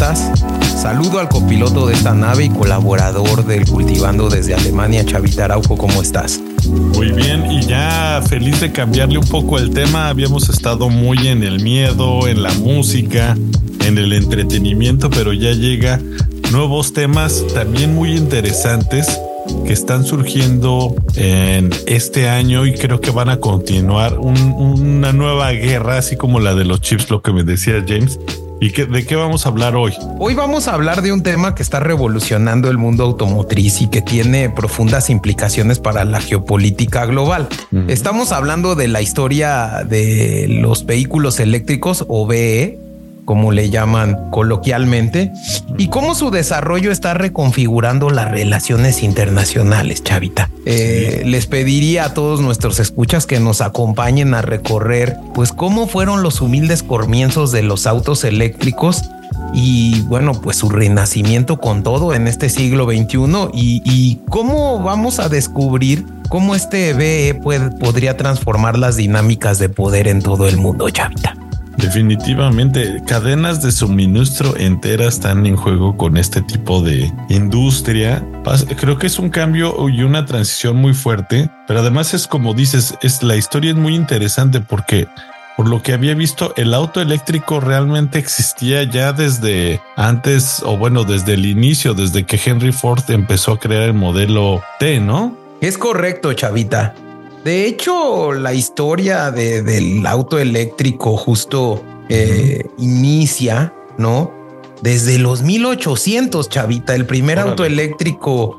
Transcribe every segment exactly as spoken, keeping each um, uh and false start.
estás? Saludo al copiloto de esta nave y colaborador del Cultivando desde Alemania, Chavita Araujo, ¿cómo estás? Muy bien, y ya feliz de cambiarle un poco el tema. Habíamos estado muy en el miedo, en la música, en el entretenimiento, pero ya llega nuevos temas también muy interesantes que están surgiendo en este año y creo que van a continuar un, una nueva guerra, así como la de los chips, lo que me decía James. ¿Y qué, de qué vamos a hablar hoy? Hoy vamos a hablar de un tema que está revolucionando el mundo automotriz y que tiene profundas implicaciones para la geopolítica global. Uh-huh. Estamos hablando de la historia de los vehículos eléctricos o V E, como le llaman coloquialmente, y cómo su desarrollo está reconfigurando las relaciones internacionales, Chavita. Eh, sí. Les pediría a todos nuestros escuchas que nos acompañen a recorrer, pues, cómo fueron los humildes comienzos de los autos eléctricos y, bueno, pues su renacimiento con todo en este siglo veintiuno y, y cómo vamos a descubrir cómo este V E puede, podría transformar las dinámicas de poder en todo el mundo, Chavita. Definitivamente, cadenas de suministro enteras están en juego con este tipo de industria. Creo que es un cambio y una transición muy fuerte, pero además es como dices, es la historia es muy interesante porque por lo que había visto, el auto eléctrico realmente existía ya desde antes, o bueno, desde el inicio, desde que Henry Ford empezó a crear el modelo T, ¿no? Es correcto, Chavita. De hecho, la historia de, del auto eléctrico justo eh, uh-huh. inicia, ¿no? Desde los mil ochocientos, Chavita. El primer Órale. auto eléctrico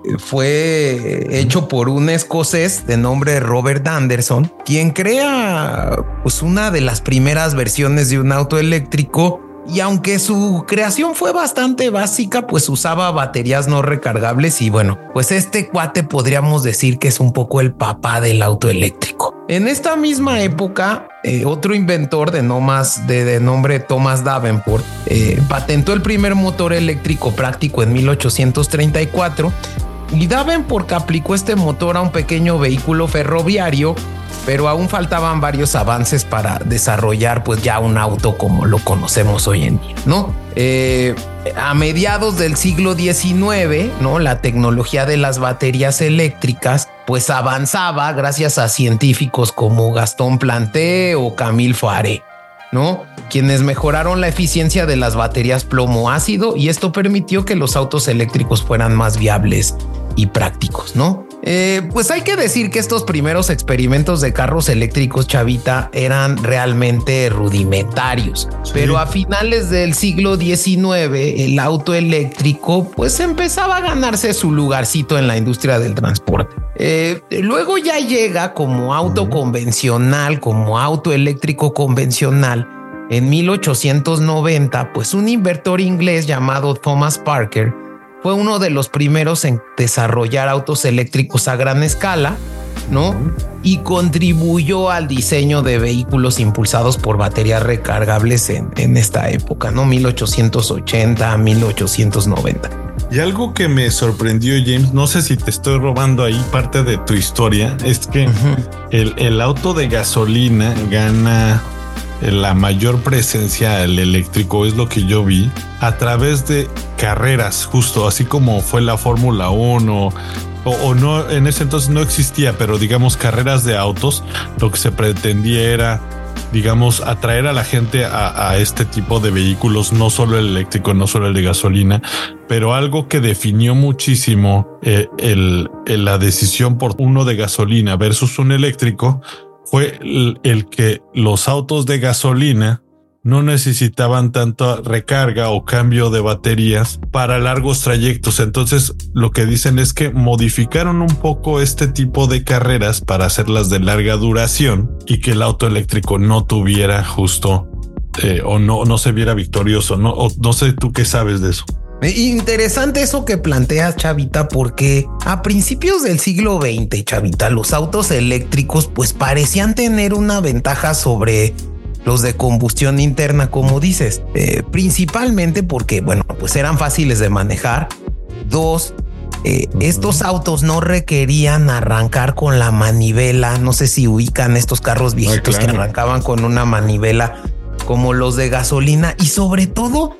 fue hecho por un escocés de nombre Robert Anderson, quien crea pues una de las primeras versiones de un auto eléctrico. Y aunque su creación fue bastante básica, pues usaba baterías no recargables y bueno, pues este cuate podríamos decir que es un poco el papá del auto eléctrico. En esta misma época, eh, otro inventor de, no más, de, de nombre Thomas Davenport eh, patentó el primer motor eléctrico práctico en mil ochocientos treinta y cuatro y Davenport aplicó este motor a un pequeño vehículo ferroviario, pero aún faltaban varios avances para desarrollar pues ya un auto como lo conocemos hoy en día, ¿no? Eh, a mediados del siglo diecinueve, ¿no? La tecnología de las baterías eléctricas pues avanzaba gracias a científicos como Gaston Planté o Camille Faré, ¿no? Quienes mejoraron la eficiencia de las baterías plomo ácido y esto permitió que los autos eléctricos fueran más viables y prácticos, ¿no? Eh, pues hay que decir que estos primeros experimentos de carros eléctricos, Chavita, eran realmente rudimentarios, sí. Pero a finales del siglo diecinueve el auto eléctrico pues empezaba a ganarse su lugarcito en la industria del transporte. Eh, luego ya llega como auto uh-huh. convencional, como auto eléctrico convencional. En mil ochocientos noventa, pues un inventor inglés llamado Thomas Parker fue uno de los primeros en desarrollar autos eléctricos a gran escala, ¿no? Y contribuyó al diseño de vehículos impulsados por baterías recargables en, en esta época, ¿no? mil ochocientos ochenta a mil ochocientos noventa. Y algo que me sorprendió, James, no sé si te estoy robando ahí parte de tu historia, es que uh-huh. el, el auto de gasolina gana la mayor presencia al eléctrico, es lo que yo vi, a través de carreras, justo así como fue la Fórmula uno o, o no, en ese entonces no existía, pero digamos carreras de autos, lo que se pretendía era, digamos, atraer a la gente a, a este tipo de vehículos, no solo el eléctrico, no solo el de gasolina, pero algo que definió muchísimo eh, el, el, la decisión por uno de gasolina versus un eléctrico fue el, el que los autos de gasolina no necesitaban tanta recarga o cambio de baterías para largos trayectos. Entonces lo que dicen es que modificaron un poco este tipo de carreras para hacerlas de larga duración y que el auto eléctrico no tuviera justo eh, o no, no se viera victorioso. No, o, no sé tú qué sabes de eso. Interesante eso que planteas, Chavita, porque a principios del siglo veinte, Chavita, los autos eléctricos pues parecían tener una ventaja sobre los de combustión interna, como dices, eh, principalmente porque, bueno, pues eran fáciles de manejar. Dos, eh, uh-huh. estos autos no requerían arrancar con la manivela. No sé si ubican estos carros viejitos Ay, claro. que arrancaban con una manivela como los de gasolina y sobre todo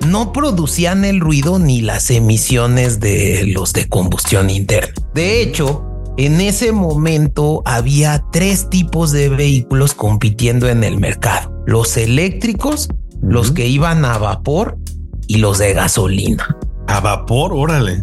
no producían el ruido ni las emisiones de los de combustión interna. De hecho, en ese momento había tres tipos de vehículos compitiendo en el mercado: los eléctricos, uh-huh. los que iban a vapor y los de gasolina. ¿A vapor? Órale.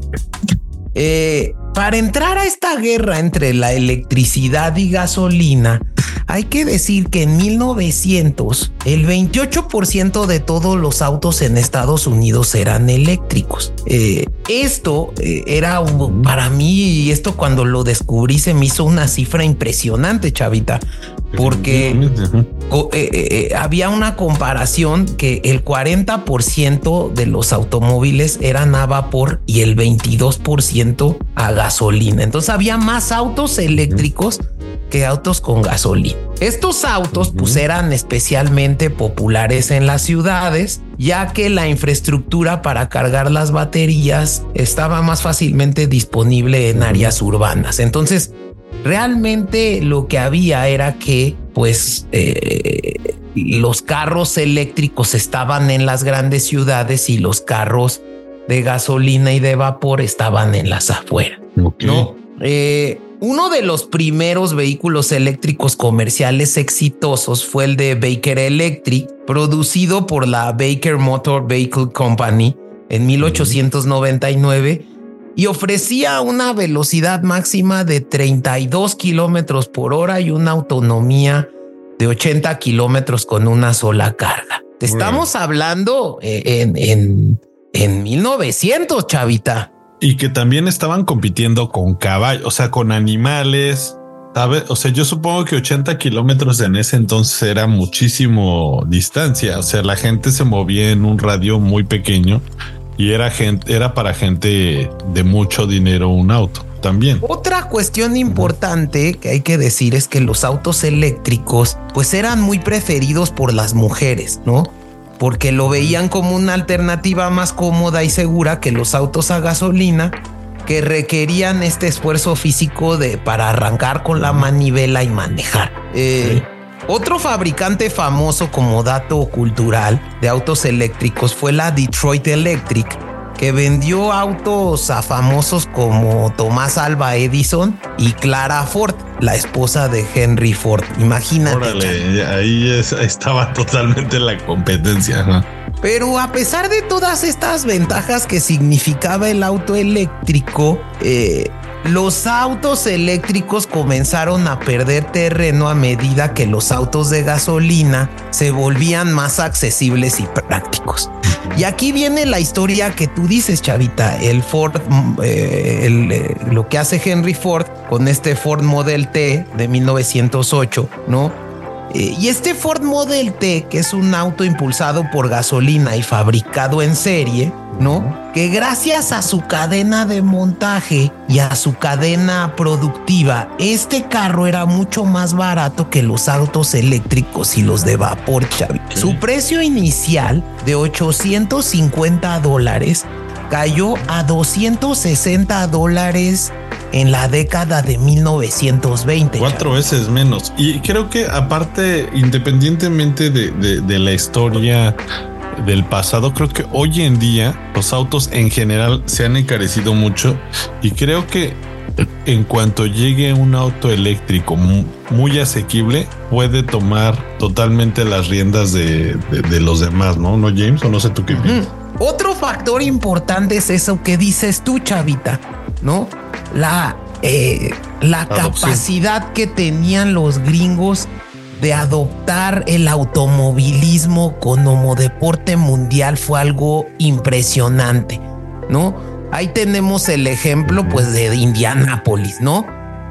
Eh, para entrar a esta guerra entre la electricidad y gasolina, hay que decir que en mil novecientos el veintiocho por ciento de todos los autos en Estados Unidos eran eléctricos. Eh, esto eh, era un, para mí, y esto cuando lo descubrí se me hizo una cifra impresionante, chavita, porque eh, eh, había una comparación que el cuarenta por ciento de los automóviles eran a vapor y el veintidós por ciento a gasolina. Entonces había más autos eléctricos que autos con gasolina. Estos autos uh-huh. pues eran especialmente populares en las ciudades, ya que la infraestructura para cargar las baterías estaba más fácilmente disponible en uh-huh. áreas urbanas. Entonces, realmente lo que había era que pues eh, los carros eléctricos estaban en las grandes ciudades y los carros de gasolina y de vapor estaban en las afueras. Okay. ¿No? Eh, Uno de los primeros vehículos eléctricos comerciales exitosos fue el de Baker Electric, producido por la Baker Motor Vehicle Company en mil ochocientos noventa y nueve y ofrecía una velocidad máxima de treinta y dos kilómetros por hora y una autonomía de ochenta kilómetros con una sola carga. Te estamos hablando en, en, en mil novecientos, chavita. Y que también estaban compitiendo con caballos, o sea, con animales, ¿sabes? O sea, yo supongo que ochenta kilómetros en ese entonces era muchísimo distancia. O sea, la gente se movía en un radio muy pequeño y era gente, era para gente de mucho dinero un auto también. Otra cuestión importante que hay que decir es que los autos eléctricos pues eran muy preferidos por las mujeres, ¿no? Porque lo veían como una alternativa más cómoda y segura que los autos a gasolina, que requerían este esfuerzo físico de, para arrancar con la manivela y manejar. Eh, sí. Otro fabricante famoso como dato cultural de autos eléctricos fue la Detroit Electric, que vendió autos a famosos como Tomás Alva Edison y Clara Ford, la esposa de Henry Ford. Imagínate. Órale, ahí es, estaba totalmente la competencia, ¿no? Pero a pesar de todas estas ventajas que significaba el auto eléctrico, eh, los autos eléctricos comenzaron a perder terreno a medida que los autos de gasolina se volvían más accesibles y prácticos. Y aquí viene la historia que tú dices, chavita, el Ford, eh, el, eh, lo que hace Henry Ford con este Ford Model T de mil novecientos ocho, ¿no? Eh, y este Ford Model T, que es un auto impulsado por gasolina y fabricado en serie, ¿no? Que gracias a su cadena de montaje y a su cadena productiva, este carro era mucho más barato que los autos eléctricos y los de vapor, chavita. Okay. Su precio inicial de ochocientos cincuenta dólares cayó a doscientos sesenta dólares en la década de mil novecientos veinte. Cuatro chavos. veces menos. Y creo que aparte, independientemente de, de, de la historia del pasado, creo que hoy en día los autos en general se han encarecido mucho y creo que en cuanto llegue un auto eléctrico muy, muy asequible, puede tomar totalmente las riendas de, de, de los demás, ¿no? ¿No, James? O no sé tú qué piensas. Uh-huh. Otro factor importante es eso que dices tú, chavita, ¿no? La, eh, la capacidad que tenían los gringos de adoptar el automovilismo como deporte mundial fue algo impresionante, ¿no? Ahí tenemos el ejemplo, pues, de Indianápolis, ¿no?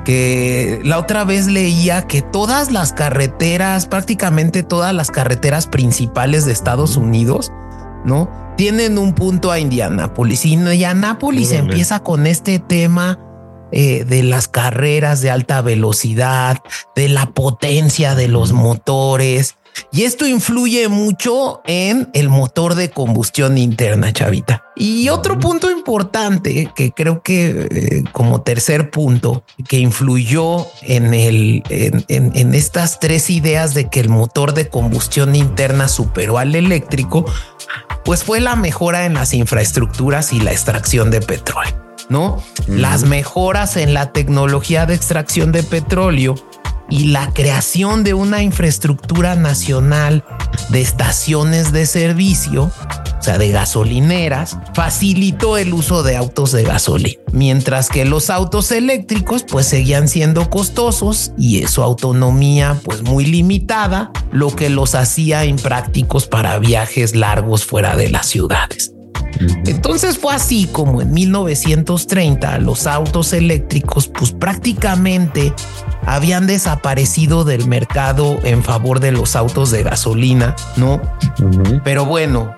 Que la otra vez leía que todas las carreteras, prácticamente todas las carreteras principales de Estados Unidos, ¿no? Tienen un punto a Indianápolis. Y Indianápolis Órale. empieza con este tema eh, de las carreras de alta velocidad, de la potencia de los motores. Y esto influye mucho en el motor de combustión interna, Chavita. Y otro punto importante que creo que eh, como tercer punto que influyó en el en, en, en estas tres ideas de que el motor de combustión interna superó al eléctrico, pues fue la mejora en las infraestructuras y la extracción de petróleo, ¿no? Uh-huh. Las mejoras en la tecnología de extracción de petróleo y la creación de una infraestructura nacional de estaciones de servicio, o sea, de gasolineras, facilitó el uso de autos de gasolina, mientras que los autos eléctricos pues seguían siendo costosos y su autonomía pues muy limitada, lo que los hacía imprácticos para viajes largos fuera de las ciudades. Entonces fue así como en mil novecientos treinta los autos eléctricos pues prácticamente habían desaparecido del mercado en favor de los autos de gasolina, ¿no? Uh-huh. Pero bueno,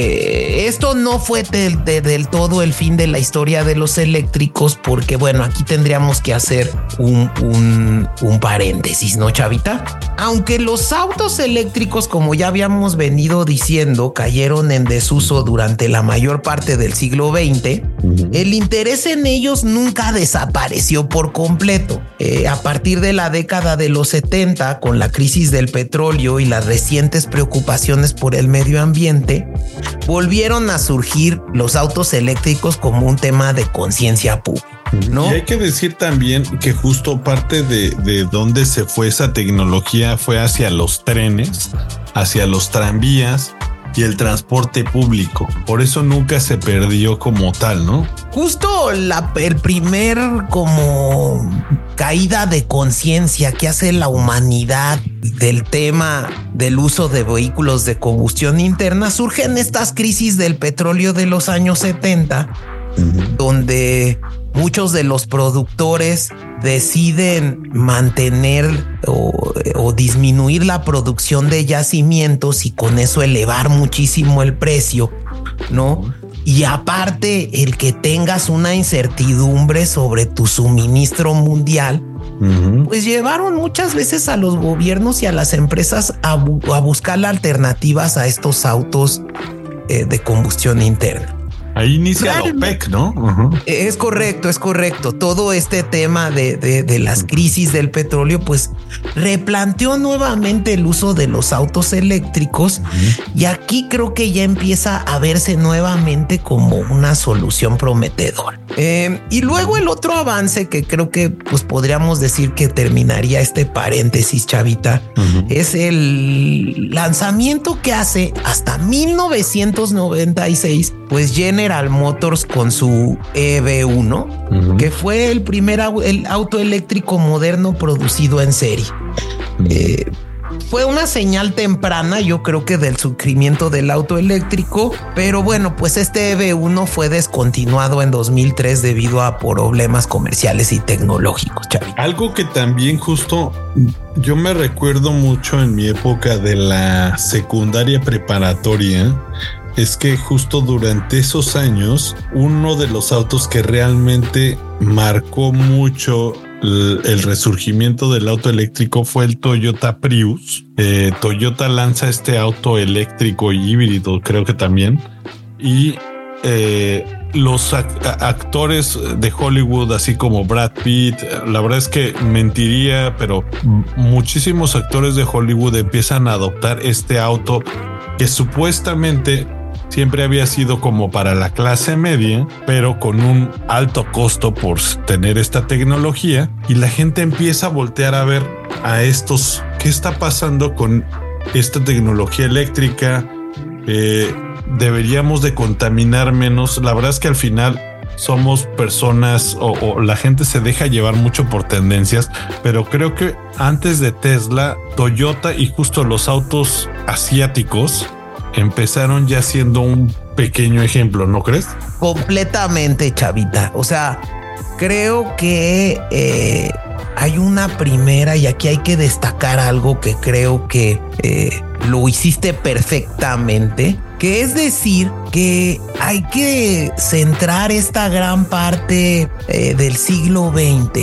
eh, esto no fue de, de, del todo el fin de la historia de los eléctricos, porque bueno, aquí tendríamos que hacer un, un, un paréntesis, ¿no, Chavita? Aunque los autos eléctricos, como ya habíamos venido diciendo, cayeron en desuso durante la mayor parte del siglo veinte, uh-huh. el interés en ellos nunca desapareció por completo. Eh, a partir de la década de los setenta, con la crisis del petróleo y las recientes preocupaciones por el medio ambiente, volvieron a surgir los autos eléctricos como un tema de conciencia pública, ¿no? Y hay que decir también que justo parte de, de donde se fue esa tecnología fue hacia los trenes, hacia los tranvías y el transporte público. Por eso nunca se perdió como tal, ¿no? Justo la, el primer como caída de conciencia que hace la humanidad del tema del uso de vehículos de combustión interna surge en estas crisis del petróleo de los años setenta, uh-huh. donde muchos de los productores deciden mantener o, o disminuir la producción de yacimientos y con eso elevar muchísimo el precio, ¿no? Y aparte, el que tengas una incertidumbre sobre tu suministro mundial, uh-huh. pues llevaron muchas veces a los gobiernos y a las empresas a, bu- a buscar alternativas a estos autos eh, de combustión interna. Ahí inicia la OPEC, ¿no? Uh-huh. Es correcto, es correcto. Todo este tema de, de, de las crisis del petróleo, pues replanteó nuevamente el uso de los autos eléctricos, uh-huh. y aquí creo que ya empieza a verse nuevamente como una solución prometedora. Eh, y luego el otro avance que creo que pues podríamos decir que terminaría este paréntesis, Chavita, uh-huh. es el lanzamiento que hace hasta mil novecientos noventa y seis, pues General Motors con su E V uno, uh-huh. que fue el primer au- el auto eléctrico moderno producido en serie. Uh-huh. Eh, fue una señal temprana, yo creo que del surgimiento del auto eléctrico, pero bueno, pues este E V uno fue descontinuado en dos mil tres debido a problemas comerciales y tecnológicos, Chavi. Algo que también justo yo me recuerdo mucho en mi época de la secundaria preparatoria, es que justo durante esos años, uno de los autos que realmente marcó mucho el, el resurgimiento del auto eléctrico fue el Toyota Prius. Eh, Toyota lanza este auto eléctrico y híbrido, creo que también. Y eh, los act- actores de Hollywood, así como Brad Pitt, la verdad es que mentiría, pero muchísimos actores de Hollywood empiezan a adoptar este auto que supuestamente siempre había sido como para la clase media, pero con un alto costo por tener esta tecnología, y la gente empieza a voltear a ver a estos, ¿qué está pasando con esta tecnología eléctrica? Eh, deberíamos de contaminar menos. La verdad es que al final somos personas o, o la gente se deja llevar mucho por tendencias, pero creo que antes de Tesla, Toyota y justo los autos asiáticos empezaron ya siendo un pequeño ejemplo, ¿no crees? Completamente, Chavita. O sea, creo que eh, hay una primera, y aquí hay que destacar algo que creo que eh, lo hiciste perfectamente, que es decir que hay que centrar esta gran parte eh, del siglo veinte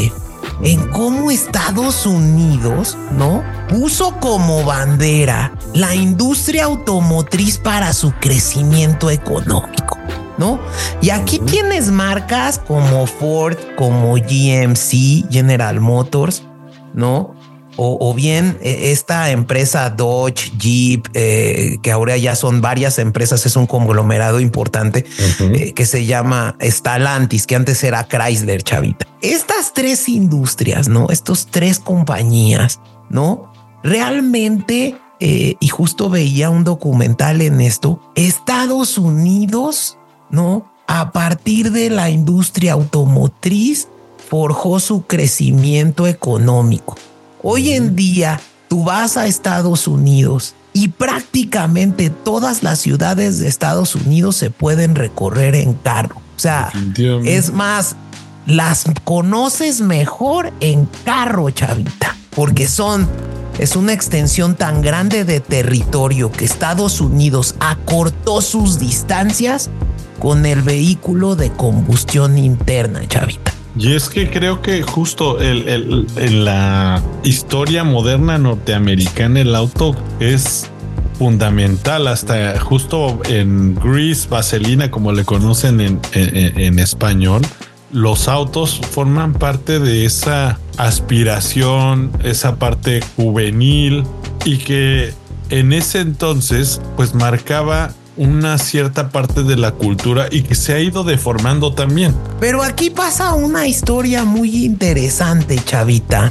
en cómo Estados Unidos, ¿no?, puso como bandera la industria automotriz para su crecimiento económico, ¿no? Y aquí tienes marcas como Ford, como G M C, General Motors, ¿no? O, o bien eh, esta empresa Dodge, Jeep, eh, que ahora ya son varias empresas, es un conglomerado importante, uh-huh. eh, que se llama Stellantis, que antes era Chrysler, chavita. Estas tres industrias, ¿no? Estos tres compañías, ¿no? Realmente, eh, y justo veía un documental en esto, Estados Unidos, ¿no?, a partir de la industria automotriz, forjó su crecimiento económico. Hoy en día tú vas a Estados Unidos y prácticamente todas las ciudades de Estados Unidos se pueden recorrer en carro. O sea, es más, las conoces mejor en carro, chavita, porque son, es una extensión tan grande de territorio que Estados Unidos acortó sus distancias con el vehículo de combustión interna, chavita. Y es que creo que justo el, el, en la historia moderna norteamericana el auto es fundamental. Hasta justo en Grease, Vaselina, como le conocen en, en, en español, los autos forman parte de esa aspiración, esa parte juvenil, y que en ese entonces pues marcaba una cierta parte de la cultura y que se ha ido deformando también. Pero aquí pasa una historia muy interesante, chavita,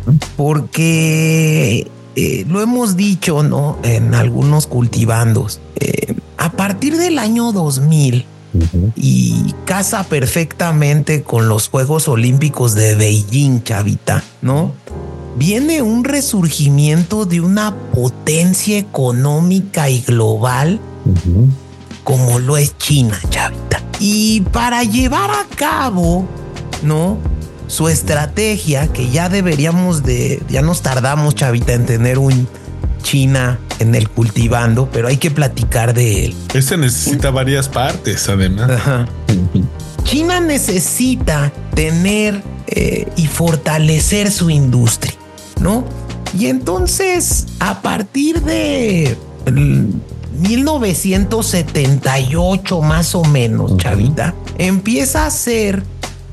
porque eh, lo hemos dicho, ¿no?, en algunos cultivandos. Eh, a partir del año dos mil, uh-huh. y casa perfectamente con los Juegos Olímpicos de Beijing, chavita, ¿no?, viene un resurgimiento de una potencia económica y global, uh-huh. como lo es China, chavita. Y para llevar a cabo, ¿no?, su estrategia, que ya deberíamos de, ya nos tardamos, chavita, en tener un China en el cultivando, pero hay que platicar de él. Ese necesita varias partes, además. Ajá. China necesita tener eh, y fortalecer su industria, ¿no? Y entonces, a partir de mil novecientos setenta y ocho más o menos, chavita, empieza a hacer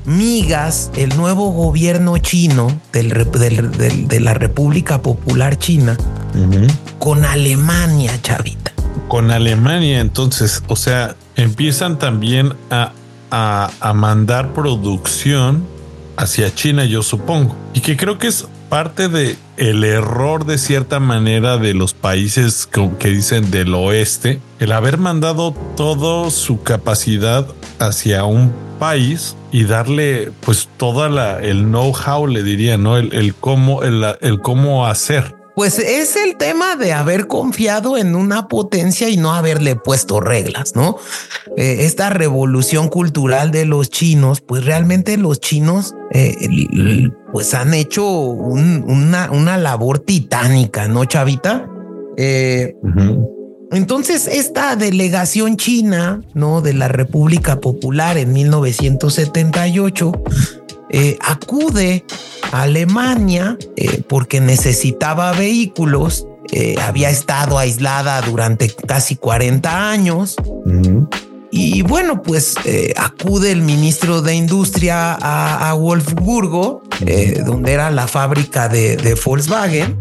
migas el nuevo gobierno chino del, del, del, de la República Popular China, uh-huh. con Alemania, chavita. Con Alemania, entonces, o sea, empiezan también a, a, a mandar producción hacia China, yo supongo, y que creo que es parte de el error de cierta manera de los países que, que dicen del oeste, el haber mandado toda su capacidad hacia un país y darle pues toda la el know-how, le diría, ¿no? El, el cómo, el, el cómo hacer. Pues es el tema de haber confiado en una potencia y no haberle puesto reglas, ¿no? Eh, esta revolución cultural de los chinos, pues realmente los chinos eh, pues han hecho un, una, una labor titánica, ¿no, chavita? Eh, uh-huh. Entonces esta delegación china, ¿no?, de la República Popular en mil novecientos setenta y ocho eh, acude a Alemania eh, porque necesitaba vehículos. Eh, había estado aislada durante casi cuarenta años. Uh-huh. Y bueno, pues eh, acude el ministro de Industria a, a Wolfsburgo, eh, donde era la fábrica de, de Volkswagen,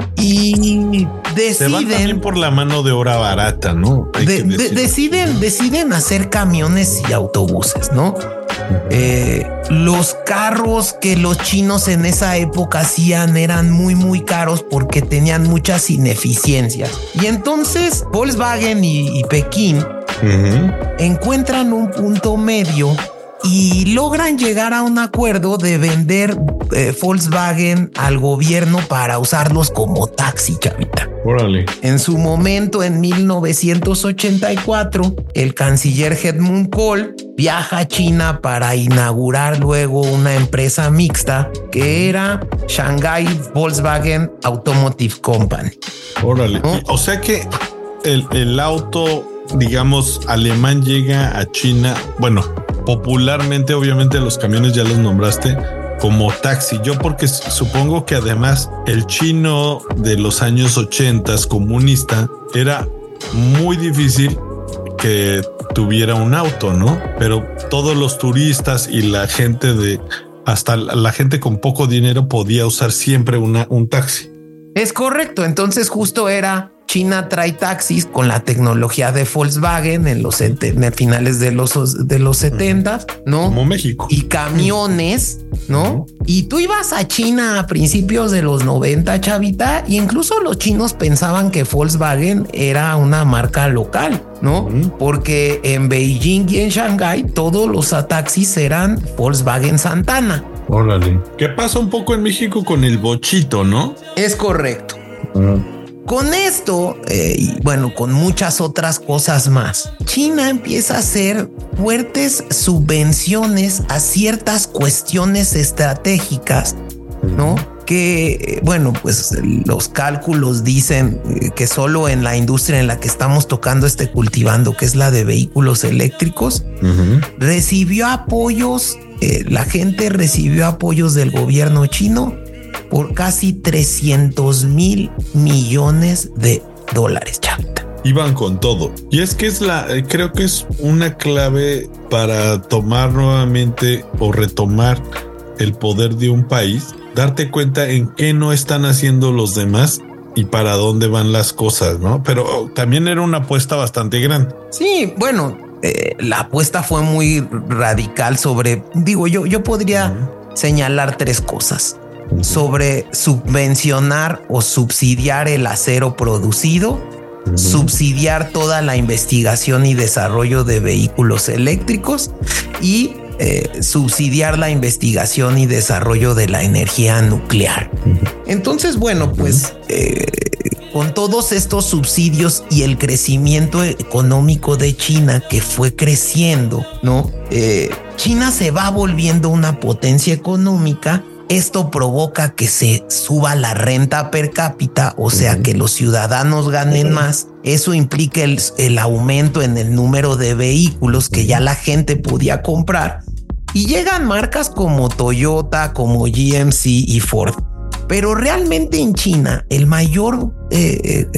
y deciden... Se van también por la mano de obra barata, ¿no? De, de, deciden, deciden hacer camiones y autobuses, ¿no? Eh, los carros que los chinos en esa época hacían eran muy muy caros porque tenían muchas ineficiencias, y entonces Volkswagen y, y Pekín uh-huh. encuentran un punto medio y logran llegar a un acuerdo de vender eh, Volkswagen al gobierno para usarlos como taxi, chavita. Órale. En su momento, en mil novecientos ochenta y cuatro, el canciller Helmut Kohl viaja a China para inaugurar luego una empresa mixta que era Shanghai Volkswagen Automotive Company. Órale. ¿No? O sea que el, el auto, digamos, alemán llega a China, bueno, popularmente, obviamente los camiones ya los nombraste, como taxi. Yo porque supongo que además el chino de los años ochentas comunista era muy difícil que tuviera un auto, ¿no? Pero todos los turistas y la gente de hasta la gente con poco dinero podía usar siempre una, un taxi. Es correcto. Entonces justo era China trae taxis con la tecnología de Volkswagen en los en finales de los de los setenta, ¿no? Como México. Y camiones, ¿no? Y tú ibas a China a principios de los noventa, chavita, y incluso los chinos pensaban que Volkswagen era una marca local, ¿no? Uh-huh. Porque en Beijing y en Shanghái todos los taxis eran Volkswagen Santana. Órale. ¿Qué pasa un poco en México con el bochito, no? Es correcto. Uh-huh. Con esto, eh, y bueno, con muchas otras cosas más, China empieza a hacer fuertes subvenciones a ciertas cuestiones estratégicas, ¿no? Que, bueno, pues los cálculos dicen que solo en la industria en la que estamos tocando este cultivando, que es la de vehículos eléctricos, uh-huh. recibió apoyos, eh, la gente recibió apoyos del gobierno chino por casi trescientos mil millones de dólares, chavita. Iban con todo. Y es que es la, creo que es una clave para tomar nuevamente o retomar el poder de un país, darte cuenta en qué no están haciendo los demás y para dónde van las cosas, ¿no? Pero también era una apuesta bastante grande. Sí, bueno, eh, la apuesta fue muy radical sobre, digo, yo, yo podría uh-huh. señalar tres cosas. Sobre subvencionar o subsidiar el acero producido, uh-huh. subsidiar toda la investigación y desarrollo de vehículos eléctricos y eh, subsidiar la investigación y desarrollo de la energía nuclear. Uh-huh. Entonces, bueno, pues eh, con todos estos subsidios y el crecimiento económico de China que fue creciendo, ¿no? Eh, China se va volviendo una potencia económica. Esto provoca que se suba la renta per cápita, o sea, uh-huh. que los ciudadanos ganen uh-huh. más. Eso implica el, el aumento en el número de vehículos que ya la gente podía comprar. Y llegan marcas como Toyota, como G M C y Ford. Pero realmente en China, el mayor... Eh,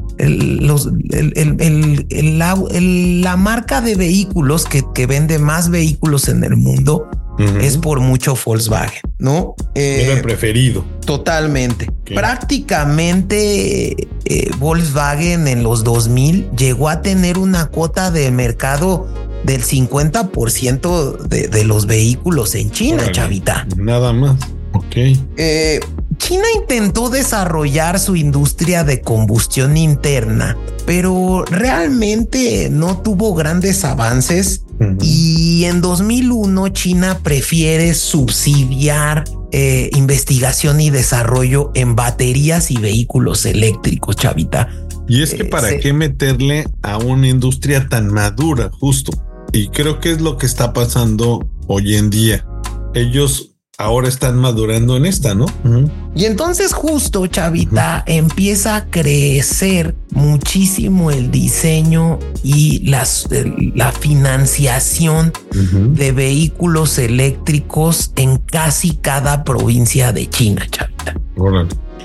el, los, el, el, el, el, la, el, la marca de vehículos que, que vende más vehículos en el mundo... Uh-huh. es por mucho Volkswagen, ¿no? Eh, Era el preferido. Totalmente. Okay. Prácticamente eh, Volkswagen en los dos mil llegó a tener una cuota de mercado del cincuenta por ciento de, de los vehículos en China, Órale. Chavita. Nada más. Ok. Eh, China intentó desarrollar su industria de combustión interna, pero realmente no tuvo grandes avances. Uh-huh. Y en dos mil uno China prefiere subsidiar eh, investigación y desarrollo en baterías y vehículos eléctricos, chavita. Y es que eh, para se... qué meterle a una industria tan madura, justo. Y creo que es lo que está pasando hoy en día. Ellos ahora están madurando en esta, ¿no? Uh-huh. Y entonces justo, chavita, uh-huh. empieza a crecer muchísimo el diseño y las, la financiación uh-huh. de vehículos eléctricos en casi cada provincia de China, chavita. Órale.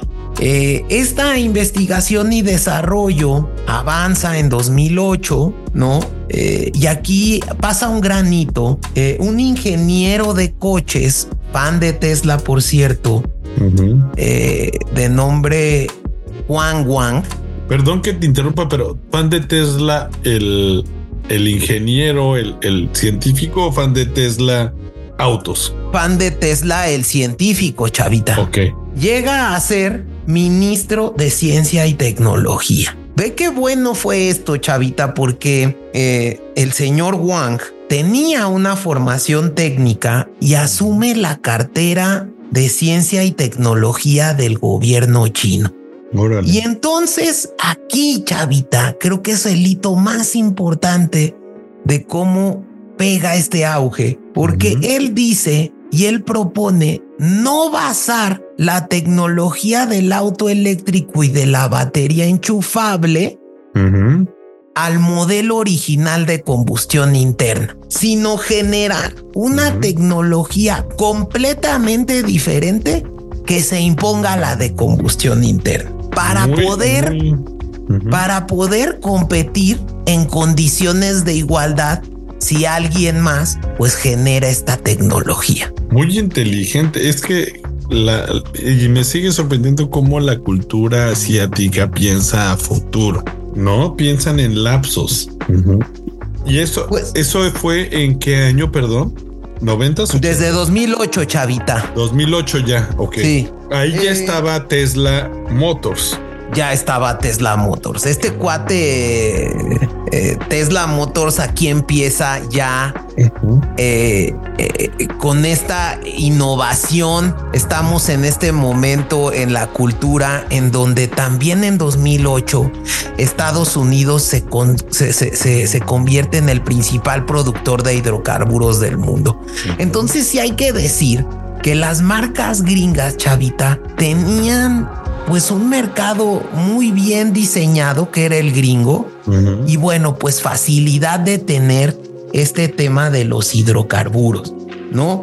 Eh, esta investigación y desarrollo avanza en dos mil ocho, ¿no? Eh, y aquí pasa un granito. Eh, un ingeniero de coches, fan de Tesla, por cierto, uh-huh. eh, de nombre Juan Wang. Perdón que te interrumpa, pero fan de Tesla, el, el ingeniero, el, el científico, o fan de Tesla autos. Fan de Tesla, el científico, chavita. Ok. Llega a ser ministro de Ciencia y Tecnología. Ve qué bueno fue esto, chavita, porque eh, el señor Wang tenía una formación técnica y asume la cartera de Ciencia y Tecnología del gobierno chino. Órale. Y entonces aquí, chavita, creo que es el hito más importante de cómo pega este auge, porque uh-huh. él dice y él propone no basar la tecnología del auto eléctrico y de la batería enchufable uh-huh. al modelo original de combustión interna, sino generar una uh-huh. tecnología completamente diferente que se imponga a la de combustión interna para muy, poder, muy... Uh-huh. para poder competir en condiciones de igualdad si alguien más pues genera esta tecnología. Muy inteligente. Es que la, y me sigue sorprendiendo cómo la cultura asiática piensa a futuro, ¿no? Piensan en lapsos. Uh-huh. Y eso, pues, eso fue en qué año, perdón? ¿noventas? Desde dos mil ocho, chavita. dos mil ocho ya, ok. Sí. Ahí eh, ya estaba Tesla Motors. Ya estaba Tesla Motors. Este cuate eh, Tesla Motors aquí empieza ya uh-huh. eh, eh, con esta innovación. Estamos en este momento en la cultura en donde también en dos mil ocho Estados Unidos se, con, se, se, se, se convierte en el principal productor de hidrocarburos del mundo. Uh-huh. Entonces sí hay que decir que las marcas gringas, chavita, tenían pues un mercado muy bien diseñado que era el gringo. Uh-huh. Y bueno, pues facilidad de tener este tema de los hidrocarburos, ¿no?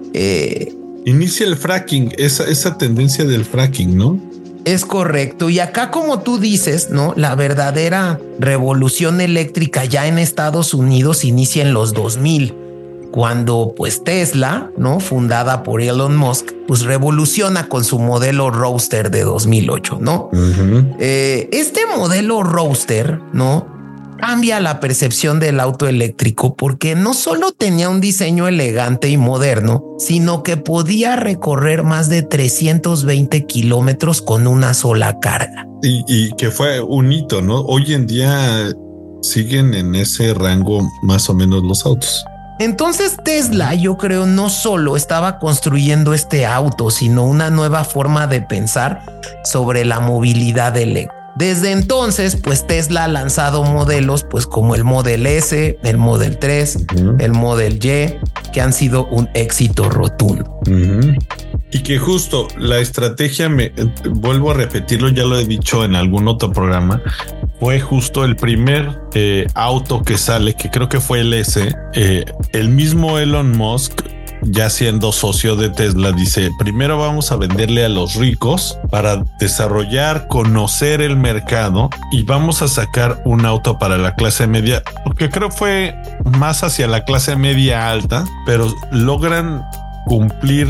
Eh, Inicia el fracking, esa, esa tendencia del fracking, ¿no? Es correcto. Y acá, como tú dices, ¿no? La verdadera revolución eléctrica ya en Estados Unidos inicia en los dos mil. Cuando pues Tesla, ¿no? Fundada por Elon Musk, pues revoluciona con su modelo Roadster de dos mil ocho, ¿no? Uh-huh. Eh, este modelo Roadster, ¿no? Cambia la percepción del auto eléctrico porque no solo tenía un diseño elegante y moderno, sino que podía recorrer más de trescientos veinte kilómetros con una sola carga. Y, y que fue un hito, ¿no? Hoy en día siguen en ese rango más o menos los autos. Entonces Tesla, yo creo, no solo estaba construyendo este auto, sino una nueva forma de pensar sobre la movilidad eléctrica. Desde entonces, pues Tesla ha lanzado modelos pues como el Model S, el Model tres, uh-huh. el Model Y, que han sido un éxito rotundo. Uh-huh. Y que justo la estrategia, me vuelvo a repetirlo, ya lo he dicho en algún otro programa, fue justo el primer eh, auto que sale, que creo que fue el S. Eh, el mismo Elon Musk, ya siendo socio de Tesla, dice: primero vamos a venderle a los ricos para desarrollar, conocer el mercado, y vamos a sacar un auto para la clase media, porque creo fue más hacia la clase media alta, pero logran cumplir,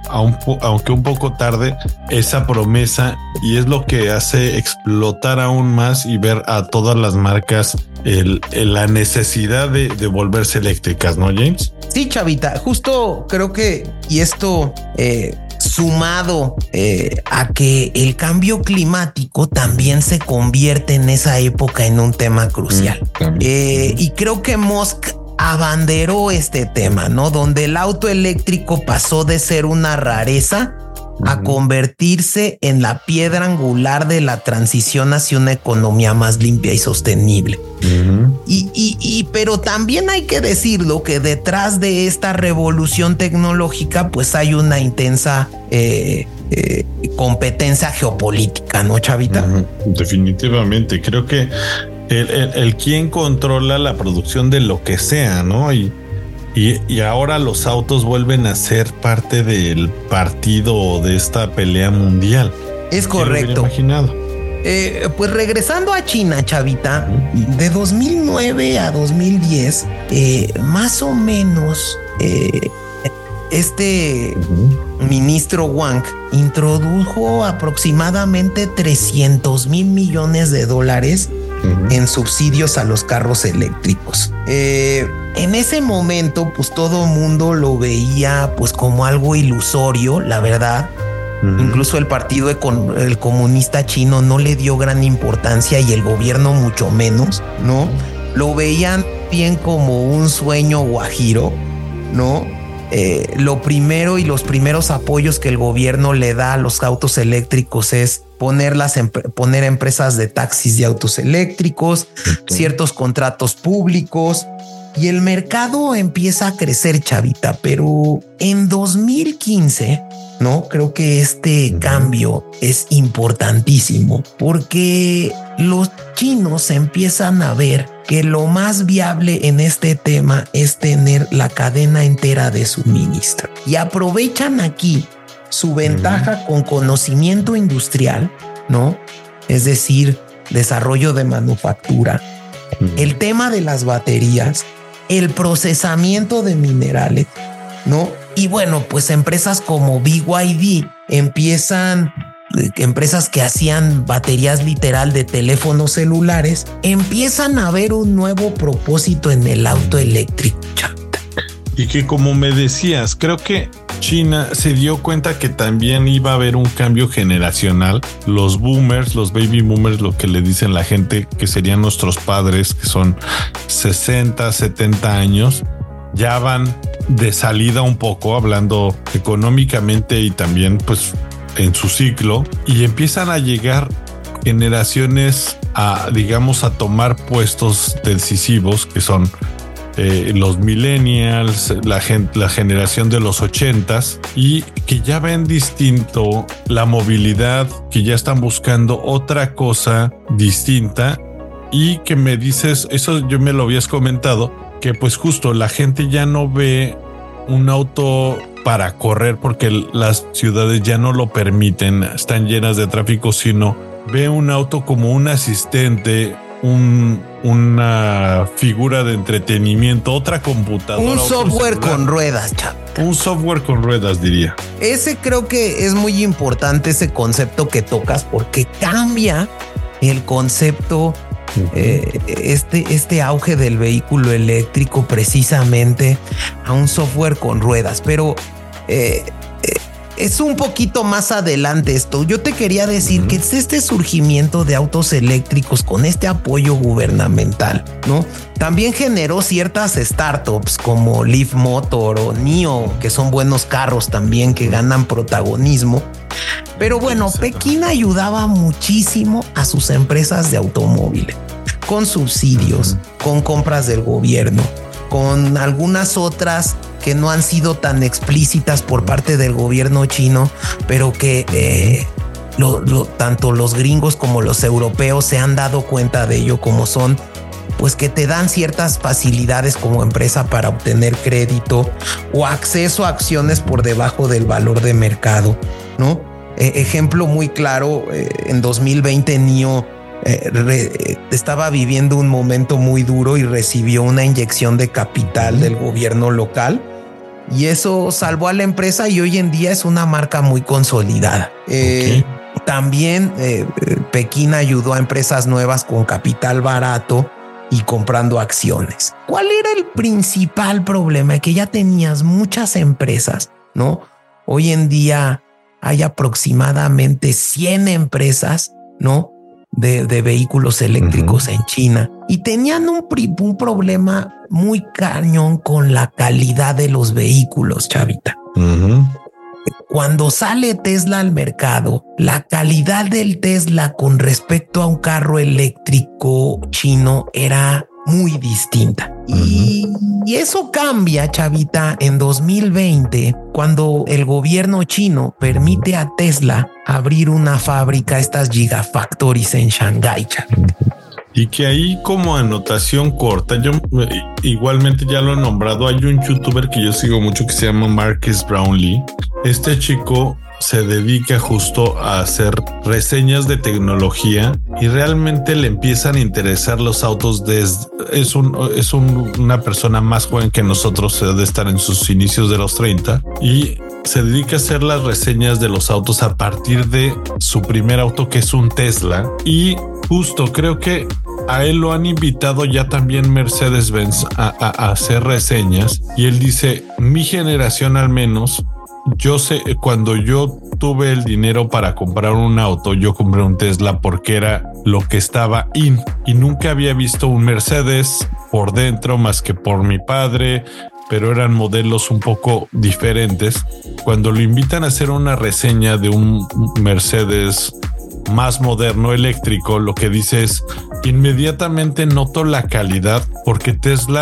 aunque un poco tarde, esa promesa, y es lo que hace explotar aún más y ver a todas las marcas el, el, la necesidad de, de volverse eléctricas, ¿no, James? Sí, chavita, justo creo que, y esto eh, sumado eh, a que el cambio climático también se convierte en esa época en un tema crucial. Mm, eh, y creo que Musk abanderó este tema, ¿no? Donde el auto eléctrico pasó de ser una rareza a uh-huh. convertirse en la piedra angular de la transición hacia una economía más limpia y sostenible. Uh-huh. Y, y, y, pero también hay que decirlo que detrás de esta revolución tecnológica, pues hay una intensa eh, eh, competencia geopolítica, ¿no, chavita? Uh-huh. Definitivamente, creo que El, el, el quien controla la producción de lo que sea, ¿no? Y, y, y ahora los autos vuelven a ser parte del partido o de esta pelea mundial. Es correcto. Imaginado. Eh, pues regresando a China, chavita, uh-huh. de dos mil nueve a dos mil diez, eh, más o menos, eh, este uh-huh. ministro Wang introdujo aproximadamente trescientos mil millones de dólares Uh-huh. en subsidios a los carros eléctricos. Eh, en ese momento, pues todo mundo lo veía pues como algo ilusorio, la verdad. Uh-huh. Incluso el partido econ- el comunista chino no le dio gran importancia y el gobierno mucho menos, ¿no? Lo veían bien como un sueño guajiro, ¿no? Eh, lo primero y los primeros apoyos que el gobierno le da a los autos eléctricos es ponerlas en, poner empresas de taxis de autos eléctricos, okay. ciertos contratos públicos, Y el mercado empieza a crecer, chavita, pero en dos mil quince, ¿no? Creo que este cambio es importantísimo porque los chinos empiezan a ver que lo más viable en este tema es tener la cadena entera de suministro y aprovechan aquí su ventaja con conocimiento industrial, ¿no? Es decir, desarrollo de manufactura, el tema de las baterías, el procesamiento de minerales, ¿no? Y bueno, pues empresas como B Y D empiezan, empresas que hacían baterías literal de teléfonos celulares, empiezan a ver un nuevo propósito en el auto eléctrico. Y que como me decías, creo que China se dio cuenta que también iba a haber un cambio generacional. Los boomers, los baby boomers, lo que le dicen la gente que serían nuestros padres, que son sesenta, setenta años, ya van de salida un poco, hablando económicamente y también pues en su ciclo, y empiezan a llegar generaciones a, digamos, a tomar puestos decisivos que son Eh, los millennials, la, gente, la generación de los ochentas, y que ya ven distinto la movilidad, que ya están buscando otra cosa distinta, y que me dices, eso yo me lo habías comentado, que pues justo la gente ya no ve un auto para correr porque las ciudades ya no lo permiten, están llenas de tráfico, sino ve un auto como un asistente, Un, una figura de entretenimiento, otra computadora. Un software con ruedas, chaval. Un software con ruedas, diría. Ese creo que es muy importante, ese concepto que tocas, porque cambia el concepto, uh-huh. eh, este, este auge del vehículo eléctrico precisamente a un software con ruedas. Pero eh, eh, es un poquito más adelante esto. Yo te quería decir uh-huh. que es este surgimiento de autos eléctricos con este apoyo gubernamental, ¿no? También generó ciertas startups como Leaf Motor o NIO, que son buenos carros también que ganan protagonismo. Pero bueno, Pekín ayudaba muchísimo a sus empresas de automóviles con subsidios, uh-huh. con compras del gobierno, con algunas otras que no han sido tan explícitas por parte del gobierno chino, pero que eh, lo, lo, tanto los gringos como los europeos se han dado cuenta de ello, como son, pues que te dan ciertas facilidades como empresa para obtener crédito o acceso a acciones por debajo del valor de mercado, ¿no? Eh, ejemplo muy claro, eh, en dos mil veinte NIO Eh, re, estaba viviendo un momento muy duro y recibió una inyección de capital del gobierno local y eso salvó a la empresa y hoy en día es una marca muy consolidada. Eh, okay. También eh, Pekín ayudó a empresas nuevas con capital barato y comprando acciones. ¿Cuál era el principal problema? Que ya tenías muchas empresas, ¿no? Hoy en día hay aproximadamente cien empresas, ¿no? De, de vehículos eléctricos uh-huh. en China y tenían un, un problema muy cañón con la calidad de los vehículos, chavita. Uh-huh. Cuando sale Tesla al mercado, la calidad del Tesla con respecto a un carro eléctrico chino era muy distinta. Uh-huh. Y, y eso cambia, chavita, en dos mil veinte, cuando el gobierno chino permite a Tesla abrir una fábrica, estas gigafactories en Shanghái, chavita. Y que ahí, como anotación corta, yo igualmente ya lo he nombrado, hay un youtuber que yo sigo mucho que se llama Marques Brownlee. Este chico se dedica justo a hacer reseñas de tecnología y realmente le empiezan a interesar los autos desde, es un, es un, una persona más joven que nosotros, se debe estar en sus inicios de los treinta y se dedica a hacer las reseñas de los autos a partir de su primer auto, que es un Tesla. Y justo creo que a él lo han invitado ya también Mercedes-Benz a, a, a hacer reseñas y él dice, mi generación al menos, yo sé, cuando yo tuve el dinero para comprar un auto, yo compré un Tesla porque era lo que estaba in y nunca había visto un Mercedes por dentro más que por mi padre, pero eran modelos un poco diferentes. Cuando lo invitan a hacer una reseña de un Mercedes más moderno eléctrico, lo que dice es, inmediatamente noto la calidad porque Tesla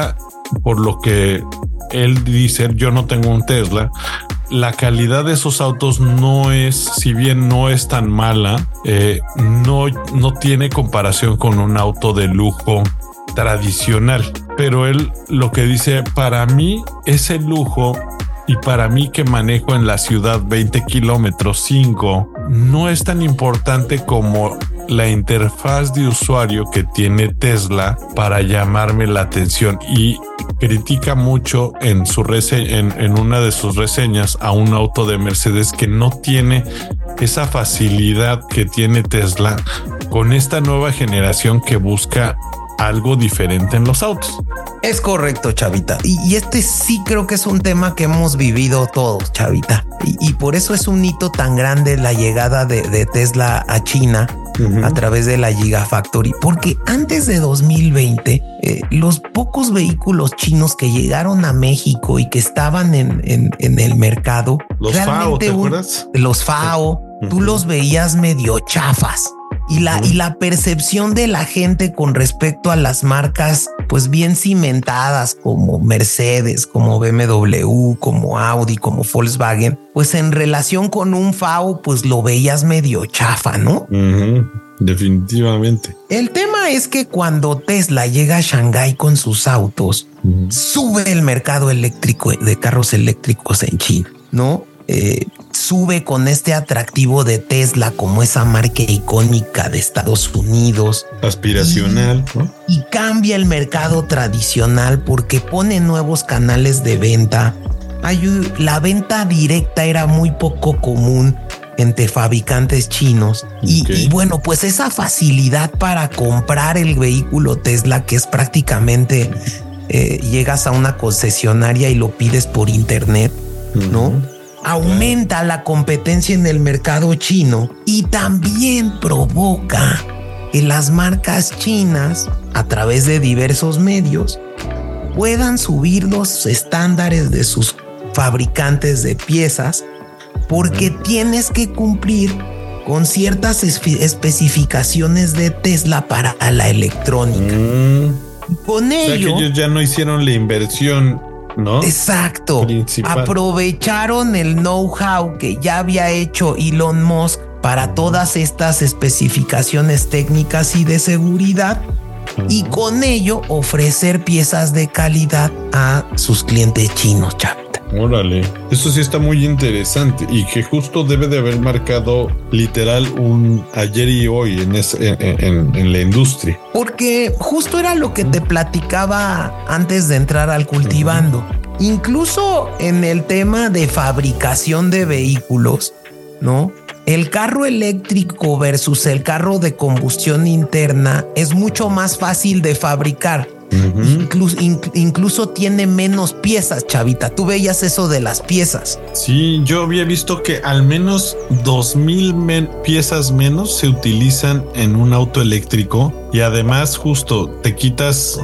por lo que él dice, yo no tengo un Tesla, la calidad de esos autos no es, si bien no es tan mala, eh, no, no tiene comparación con un auto de lujo tradicional. Pero él lo que dice, para mí ese lujo y para mí que manejo en la ciudad veinte kilómetros, cinco, no es tan importante como la interfaz de usuario que tiene Tesla para llamarme la atención, y critica mucho en su rese- en, en una de sus reseñas a un auto de Mercedes que no tiene esa facilidad que tiene Tesla con esta nueva generación que busca algo diferente en los autos. Es correcto, Chavita. Y, y este sí creo que es un tema que hemos vivido todos, Chavita. Y, y por eso es un hito tan grande la llegada de, de Tesla a China uh-huh. a través de la Gigafactory. Porque antes de dos mil veinte, eh, los pocos vehículos chinos que llegaron a México y que estaban en, en, en el mercado, los FAO, ¿te acuerdas? Un, los FAO, uh-huh. tú los veías medio chafas. Y la, y la percepción de la gente con respecto a las marcas, pues bien cimentadas como Mercedes, como B M W, como Audi, como Volkswagen, pues en relación con un FAO, pues lo veías medio chafa, ¿no? Uh-huh. Definitivamente. El tema es que cuando Tesla llega a Shanghái con sus autos, uh-huh. sube el mercado eléctrico de carros eléctricos en China, ¿no? Eh, sube con este atractivo de Tesla como esa marca icónica de Estados Unidos. Aspiracional, y, ¿no? Y cambia el mercado tradicional porque pone nuevos canales de venta. Hay, la venta directa era muy poco común entre fabricantes chinos. Y, okay. y bueno, pues esa facilidad para comprar el vehículo Tesla, que es prácticamente eh, llegas a una concesionaria y lo pides por internet, uh-huh. ¿no? Aumenta la competencia en el mercado chino y también provoca que las marcas chinas, a través de diversos medios, puedan subir los estándares de sus fabricantes de piezas, porque tienes que cumplir con ciertas espe- especificaciones de Tesla para la electrónica. Mm. Con ello, o sea, que ellos ya no hicieron la inversión, ¿no? Exacto. Principal. Aprovecharon el know-how que ya había hecho Elon Musk para todas estas especificaciones técnicas y de seguridad, uh-huh. y con ello ofrecer piezas de calidad a sus clientes chinos, Chavita. Órale, eso sí está muy interesante y que justo debe de haber marcado literal un ayer y hoy en, ese, en, en, en la industria. Porque justo era lo que te platicaba antes de entrar al Cultivando. Uh-huh. Incluso en el tema de fabricación de vehículos, ¿no? El carro eléctrico versus el carro de combustión interna es mucho más fácil de fabricar. Uh-huh. Incluso, inc- incluso tiene menos piezas, Chavita. Tú veías eso de las piezas. Sí, yo había visto que al menos dos mil men- piezas menos se utilizan en un auto eléctrico, y además justo te quitas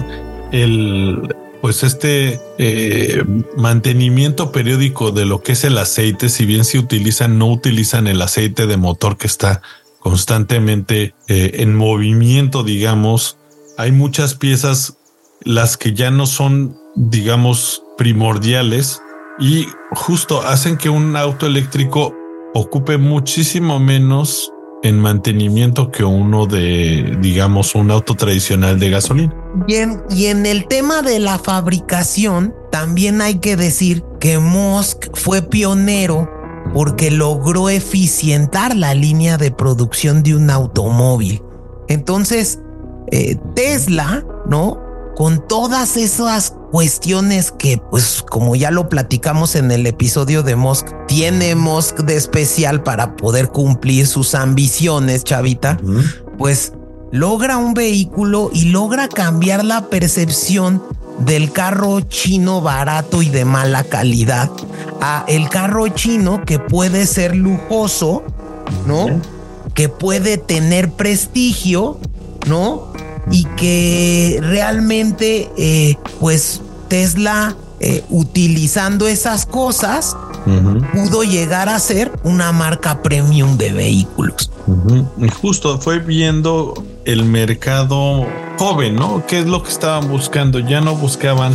el pues este eh, mantenimiento periódico de lo que es el aceite. Si bien se utilizan, no utilizan el aceite de motor que está constantemente eh, en movimiento, digamos. Hay muchas piezas las que ya no son, digamos, primordiales, y justo hacen que un auto eléctrico ocupe muchísimo menos en mantenimiento que uno de, digamos, un auto tradicional de gasolina. Bien, y en el tema de la fabricación, también hay que decir que Musk fue pionero porque logró eficientar la línea de producción de un automóvil. Entonces, eh, Tesla, ¿no? Con todas esas cuestiones que, pues, como ya lo platicamos en el episodio de Musk, tiene Musk de especial para poder cumplir sus ambiciones, Chavita, uh-huh. pues logra un vehículo y logra cambiar la percepción del carro chino barato y de mala calidad a el carro chino que puede ser lujoso, ¿no? Uh-huh. Que puede tener prestigio, ¿no? Y que realmente, eh, pues Tesla, eh, utilizando esas cosas, uh-huh. pudo llegar a ser una marca premium de vehículos. Uh-huh. Y justo fue viendo el mercado joven, ¿no? ¿Qué es lo que estaban buscando? Ya no buscaban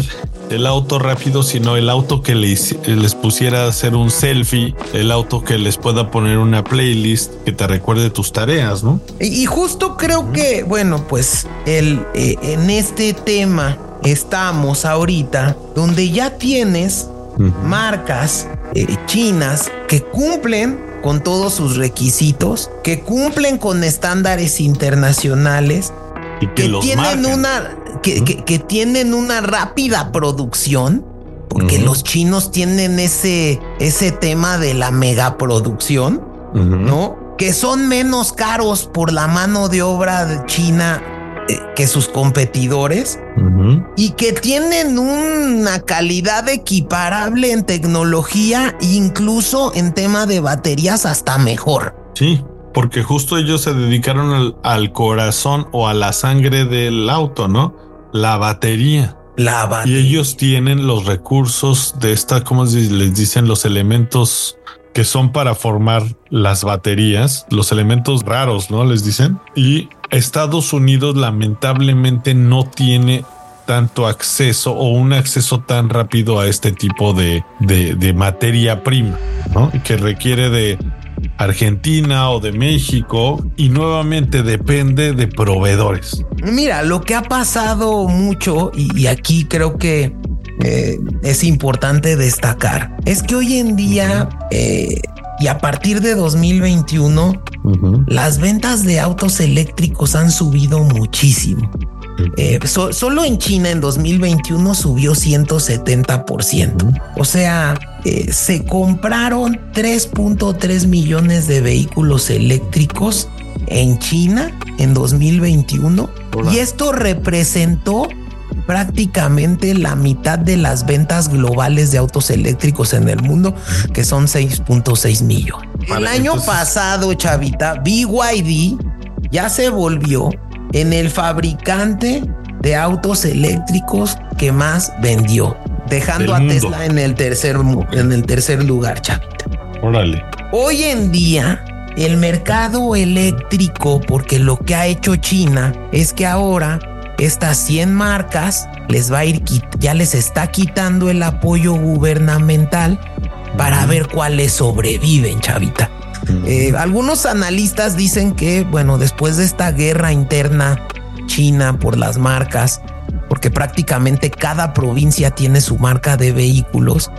el auto rápido, sino el auto que les, les pusiera a hacer un selfie, el auto que les pueda poner una playlist que te recuerde tus tareas, ¿no? Y justo creo que, bueno, pues el, eh, en este tema estamos ahorita donde ya tienes uh-huh. marcas eh, chinas que cumplen con todos sus requisitos, que cumplen con estándares internacionales, y que, que tienen marcan. una que, uh-huh. que, que tienen una rápida producción, porque uh-huh. los chinos tienen ese ese tema de la megaproducción, uh-huh. ¿no? Que son menos caros por la mano de obra de China eh, que sus competidores uh-huh. y que tienen una calidad equiparable en tecnología, incluso en tema de baterías hasta mejor. Sí, porque justo ellos se dedicaron al, al corazón o a la sangre del auto, ¿no? La batería. La batería. Y ellos tienen los recursos de esta, ¿cómo les dicen? Los elementos que son para formar las baterías, los elementos raros, ¿no? Les dicen. Y Estados Unidos lamentablemente no tiene tanto acceso o un acceso tan rápido a este tipo de, de, de materia prima, ¿no? Que requiere de Argentina o de México y nuevamente depende de proveedores. Mira, lo que ha pasado mucho y, y aquí creo que eh, es importante destacar es que hoy en día uh-huh. eh, y a partir de dos mil veintiuno uh-huh. las ventas de autos eléctricos han subido muchísimo. Eh, so, solo en China en dos mil veintiuno subió ciento setenta por ciento. Uh-huh. O sea, eh, se compraron tres punto tres millones de vehículos eléctricos en China en dos mil veintiuno. Hola. Y esto representó prácticamente la mitad de las ventas globales de autos eléctricos en el mundo, que son seis punto seis millones. Vale, el año entonces... pasado, chavita, B Y D ya se volvió en el fabricante de autos eléctricos que más vendió, dejando a Tesla en el tercer en el tercer lugar, chavita. Órale. Hoy en día el mercado eléctrico, porque lo que ha hecho China es que ahora estas cien marcas les va a ir ya les está quitando el apoyo gubernamental para uh-huh. ver cuáles sobreviven, chavita. Eh, algunos analistas dicen que, bueno, después de esta guerra interna china por las marcas, porque prácticamente cada provincia tiene su marca de vehículos,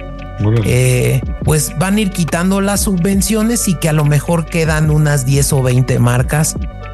eh, pues van a ir quitando las subvenciones y que a lo mejor quedan unas diez o veinte marcas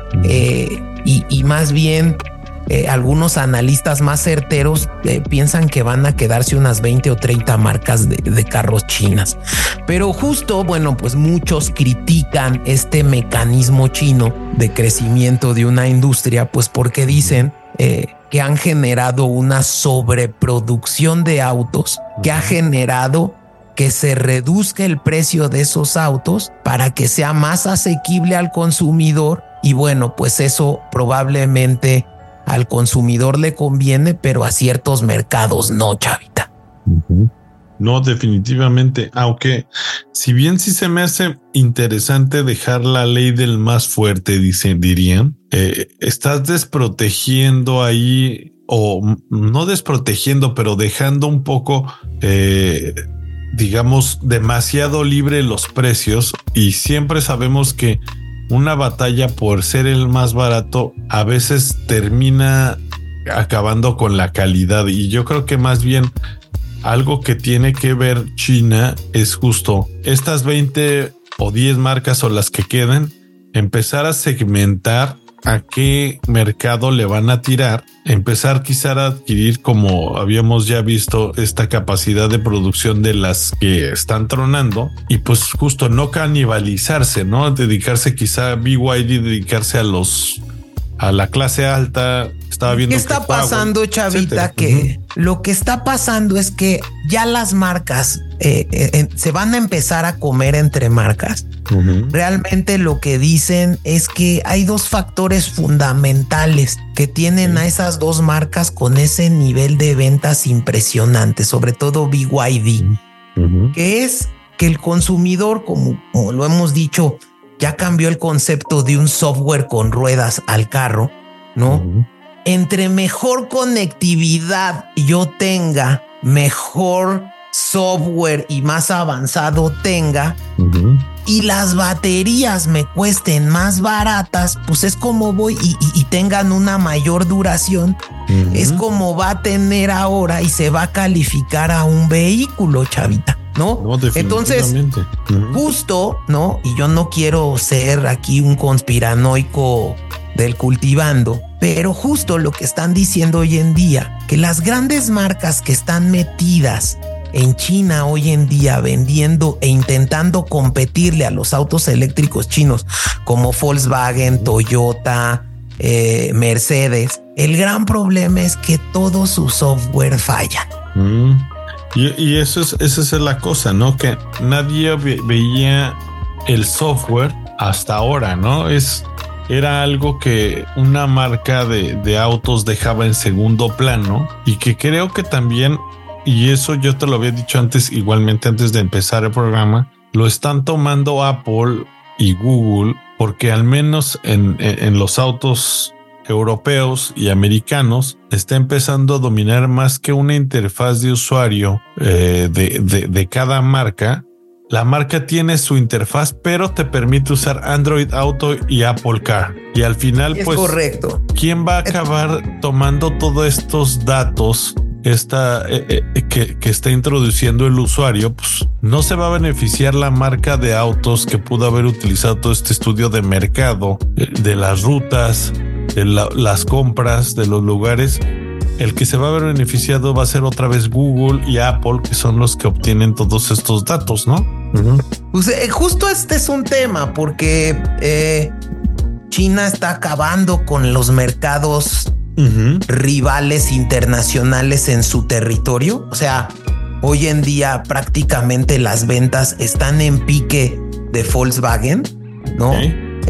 eh, y, y más bien Eh, algunos analistas más certeros eh, piensan que van a quedarse unas veinte o treinta marcas de, de carros chinas. Pero justo, bueno, pues muchos critican este mecanismo chino de crecimiento de una industria, pues porque dicen eh, que han generado una sobreproducción de autos, que ha generado que se reduzca el precio de esos autos para que sea más asequible al consumidor. Y bueno, pues eso probablemente al consumidor le conviene, pero a ciertos mercados no, chavita. Uh-huh. No, definitivamente. Aunque si bien sí se me hace interesante dejar la ley del más fuerte, dicen, dirían, eh, estás desprotegiendo ahí, o no desprotegiendo, pero dejando un poco, eh, digamos, demasiado libre los precios. Y siempre sabemos que una batalla por ser el más barato a veces termina acabando con la calidad. Y yo creo que más bien algo que tiene que ver China es justo estas veinte o diez marcas o las que queden, empezar a segmentar a qué mercado le van a tirar, empezar quizá a adquirir, como habíamos ya visto, esta capacidad de producción de las que están tronando y pues justo no canibalizarse, ¿no? Dedicarse quizá a B Y D, dedicarse a los a la clase alta. Estaba viendo ¿Qué está que pasando, Huawei, chavita? Que uh-huh. lo que está pasando es que ya las marcas eh, eh, se van a empezar a comer entre marcas. Uh-huh. Realmente lo que dicen es que hay dos factores fundamentales que tienen uh-huh. a esas dos marcas con ese nivel de ventas impresionante, sobre todo B Y D, uh-huh. que es que el consumidor, como, como lo hemos dicho, ya cambió el concepto de un software con ruedas al carro, ¿no? Uh-huh. Entre mejor conectividad yo tenga mejor software y más avanzado tenga, uh-huh, y las baterías me cuesten más baratas, pues es como voy y, y, y tengan una mayor duración, uh-huh, es como va a tener ahora y se va a calificar a un vehículo, chavita, ¿no? No, entonces, uh-huh, justo, ¿no? Y yo no quiero ser aquí un conspiranoico del cultivando, pero justo lo que están diciendo hoy en día, que las grandes marcas que están metidas en China hoy en día vendiendo e intentando competirle a los autos eléctricos chinos como Volkswagen, Toyota, eh, Mercedes, el gran problema es que todo su software falla. Mm. Y, y eso es, esa es la cosa, ¿no? Que nadie ve, veía el software hasta ahora, ¿no? Es, era algo que una marca de, de autos dejaba en segundo plano y que creo que también, y eso yo te lo había dicho antes, igualmente antes de empezar el programa, lo están tomando Apple y Google, porque al menos en, en los autos europeos y americanos está empezando a dominar más que una interfaz de usuario eh, de, de, de cada marca. La marca tiene su interfaz, pero te permite usar Android Auto y Apple Car. Y al final, es pues, correcto. ¿Quién va a acabar tomando todos estos datos? Esta, eh, eh, que, que está introduciendo el usuario, pues no se va a beneficiar la marca de autos que pudo haber utilizado todo este estudio de mercado, de, de las rutas, de la, las compras, de los lugares. El que se va a ver beneficiado va a ser otra vez Google y Apple, que son los que obtienen todos estos datos, ¿no? Uh-huh. Pues eh, justo este es un tema, porque eh, China está acabando con los mercados Uh-huh. rivales internacionales en su territorio. O sea, hoy en día prácticamente las ventas están en pique de Volkswagen, ¿no? Okay.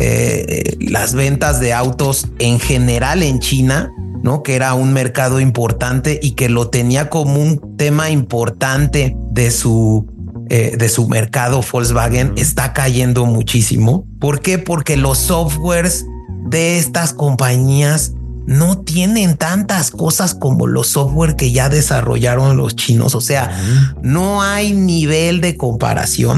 Eh, las ventas de autos en general en China, ¿no? Que era un mercado importante y que lo tenía como un tema importante de su eh, de su mercado. Volkswagen uh-huh. está cayendo muchísimo. ¿Por qué? Porque los softwares de estas compañías no tienen tantas cosas como los software que ya desarrollaron los chinos. O sea, uh-huh. no hay nivel de comparación.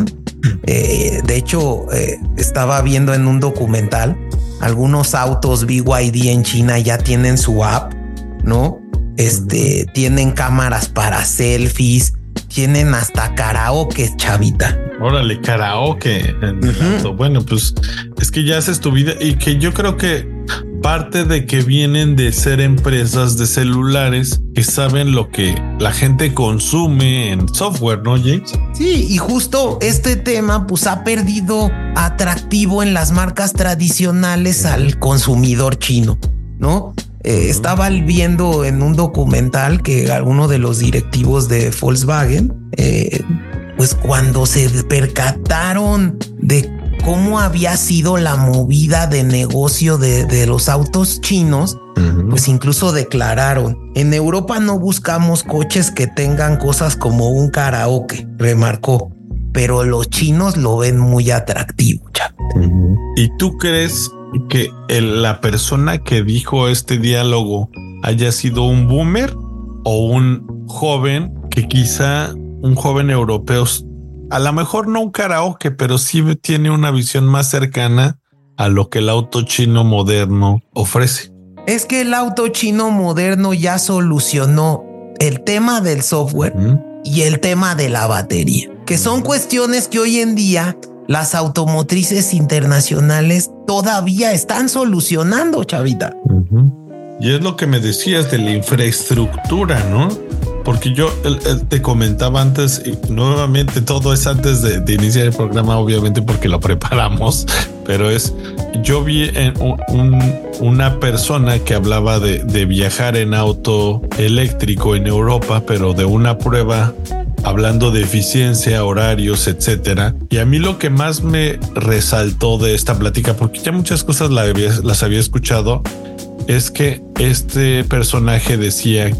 Eh, de hecho, eh, estaba viendo en un documental, algunos autos B Y D en China ya tienen su app, ¿no? Este, uh-huh. tienen cámaras para selfies, tienen hasta karaoke, chavita. Órale, karaoke en el uh-huh. auto. Bueno, pues es que ya haces tu vida y que yo creo que parte de que vienen de ser empresas de celulares que saben lo que la gente consume en software, ¿no, James? Sí, y justo este tema pues ha perdido atractivo en las marcas tradicionales al consumidor chino, ¿no? Eh, uh-huh. Estaba viendo en un documental que alguno de los directivos de Volkswagen, eh, pues cuando se percataron de cómo había sido la movida de negocio de, de los autos chinos, uh-huh. pues incluso declararon: en Europa no buscamos coches que tengan cosas como un karaoke, remarcó, pero los chinos lo ven muy atractivo. Uh-huh. ¿Y tú crees que el, la persona que dijo este diálogo haya sido un boomer o un joven que quizá un joven europeo, a lo mejor no un karaoke, pero sí tiene una visión más cercana a lo que el auto chino moderno ofrece? Es que el auto chino moderno ya solucionó el tema del software uh-huh. y el tema de la batería, que son cuestiones que hoy en día las automotrices internacionales todavía están solucionando, chavita. Uh-huh. Y es lo que me decías de la infraestructura, ¿no? Porque yo el, el, te comentaba antes, y nuevamente todo es antes de, de iniciar el programa, obviamente porque lo preparamos, pero es, yo vi en un, un, una persona que hablaba de, de viajar en auto eléctrico en Europa, pero de una prueba hablando de eficiencia, horarios, etcétera. Y a mí lo que más me resaltó de esta plática, porque ya muchas cosas la había, las había escuchado, es que este personaje decía que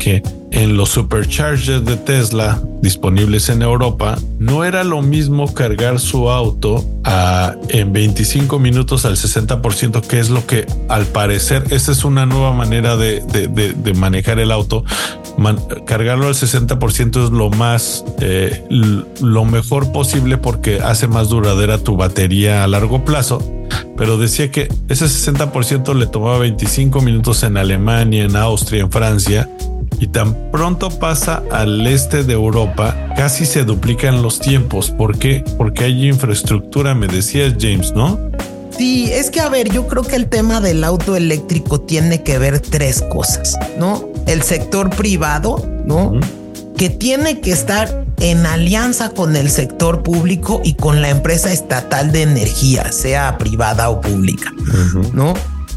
en los superchargers de Tesla disponibles en Europa, no era lo mismo cargar su auto a, en veinticinco minutos al sesenta por ciento, que es lo que al parecer, esa es una nueva manera de, de, de, de manejar el auto. Man, cargarlo al sesenta por ciento es lo más, eh, lo mejor posible porque hace más duradera tu batería a largo plazo. Pero decía que ese sesenta por ciento le tomaba veinticinco minutos en Alemania, en Austria, en Francia, y tan pronto pasa al este de Europa, casi se duplican los tiempos. ¿Por qué? Porque hay infraestructura, me decías, James, ¿no? Sí, es que a ver, yo creo que el tema del auto eléctrico tiene que ver tres cosas, ¿no? El sector privado, ¿no? Uh-huh. Que tiene que estar en alianza con el sector público y con la empresa estatal de energía, sea privada o pública, uh-huh. ¿no?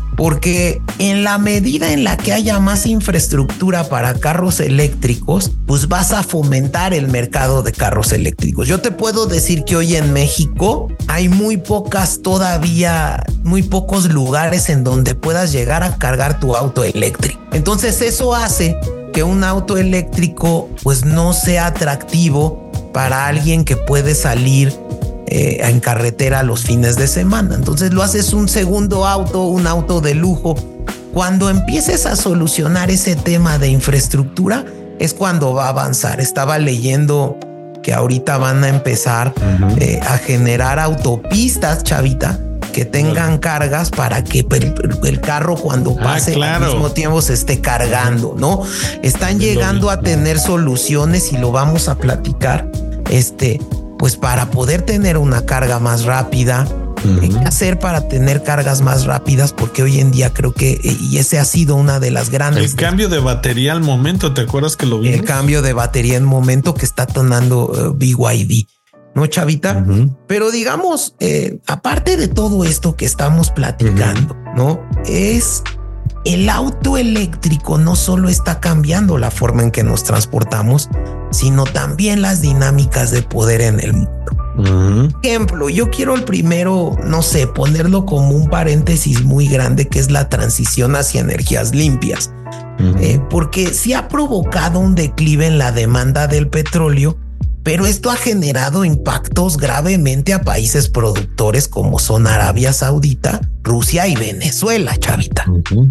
Porque en la medida en la que haya más infraestructura para carros eléctricos, pues vas a fomentar el mercado de carros eléctricos. Yo te puedo decir que hoy en México hay muy pocas todavía, muy pocos lugares en donde puedas llegar a cargar tu auto eléctrico. Entonces eso hace que un auto eléctrico pues no sea atractivo para alguien que puede salir Eh, en carretera los fines de semana. Entonces lo haces un segundo auto, un auto de lujo. Cuando empieces a solucionar ese tema de infraestructura es cuando va a avanzar. Estaba leyendo que ahorita van a empezar uh-huh. eh, a generar autopistas, chavita, que tengan uh-huh. cargas para que el, el carro cuando pase ah, claro. al mismo tiempo se esté cargando, ¿no? Están llegando a tener soluciones y lo vamos a platicar. Este pues para poder tener una carga más rápida, uh-huh. ¿qué hacer para tener cargas más rápidas? Porque hoy en día creo que, y ese ha sido una de las grandes... El cambio de batería al momento, ¿te acuerdas que lo vimos? El cambio de batería en momento que está tonando uh, B Y D, ¿no, chavita? Uh-huh. Pero digamos, eh, aparte de todo esto que estamos platicando, uh-huh. ¿no? Es... El auto eléctrico no solo está cambiando la forma en que nos transportamos, sino también las dinámicas de poder en el mundo. Uh-huh. Ejemplo, yo quiero el primero, no sé, ponerlo como un paréntesis muy grande, que es la transición hacia energías limpias, uh-huh. eh, porque sí ha provocado un declive en la demanda del petróleo, pero esto ha generado impactos gravemente a países productores como son Arabia Saudita, Rusia y Venezuela, chavita. Uh-huh.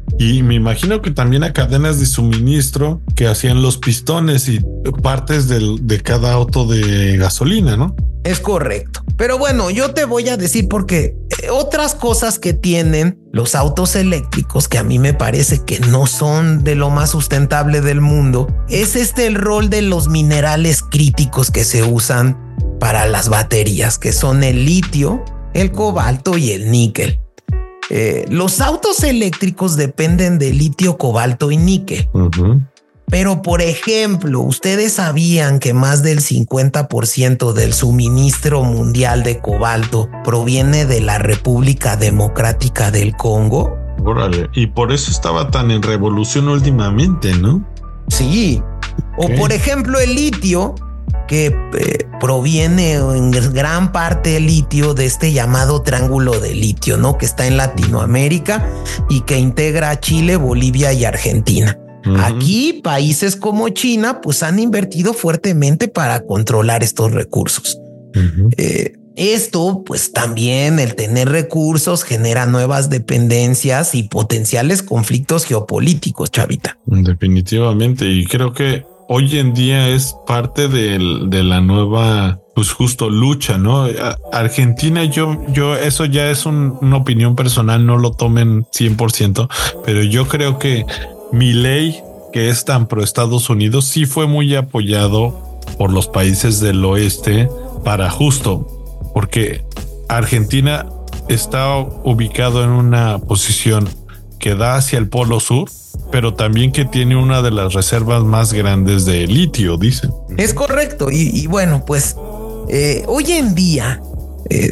Y me imagino que también a cadenas de suministro que hacían los pistones y partes del, de cada auto de gasolina, ¿no? Es correcto. Pero bueno, yo te voy a decir porque otras cosas que tienen los autos eléctricos que a mí me parece que no son de lo más sustentable del mundo es este el rol de los minerales críticos que se usan para las baterías, que son el litio, el cobalto y el níquel. Eh, los autos eléctricos dependen de litio, cobalto y níquel. Uh-huh. Pero, por ejemplo, ¿ustedes sabían que más del cincuenta por ciento del suministro mundial de cobalto proviene de la República Democrática del Congo? Órale, y por eso estaba tan en revolución últimamente, ¿no? Sí. O, por ejemplo, el litio, que eh, proviene en gran parte el litio de este llamado triángulo de litio, ¿no? Que está en Latinoamérica y que integra a Chile, Bolivia y Argentina. Uh-huh. Aquí países como China pues han invertido fuertemente para controlar estos recursos. Uh-huh. Eh, esto pues también el tener recursos genera nuevas dependencias y potenciales conflictos geopolíticos, chavita. Definitivamente, y creo que hoy en día es parte de, de la nueva, pues justo lucha, ¿no? Argentina, yo, yo, eso ya es un, una opinión personal, no lo tomen cien por ciento, pero yo creo que Milei, que es tan pro Estados Unidos, sí fue muy apoyado por los países del oeste para justo, porque Argentina está ubicado en una posición que da hacia el polo sur, pero también que tiene una de las reservas más grandes de litio, dicen. Es correcto. Y, y bueno, pues eh, hoy en día eh,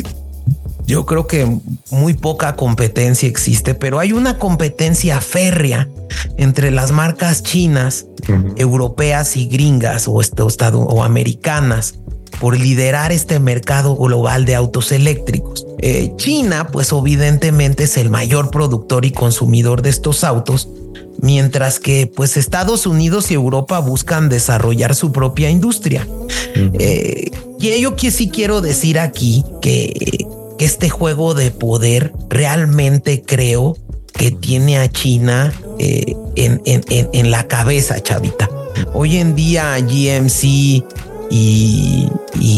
yo creo que muy poca competencia existe, pero hay una competencia férrea entre las marcas chinas, uh-huh. europeas y gringas o, estado, o americanas por liderar este mercado global de autos eléctricos. Eh, China, pues evidentemente es el mayor productor y consumidor de estos autos, mientras que pues Estados Unidos y Europa buscan desarrollar su propia industria. Uh-huh. Eh, y yo que sí quiero decir aquí que, que este juego de poder realmente creo que tiene a China eh, en, en, en, en la cabeza, chavita. Hoy en día G M C y,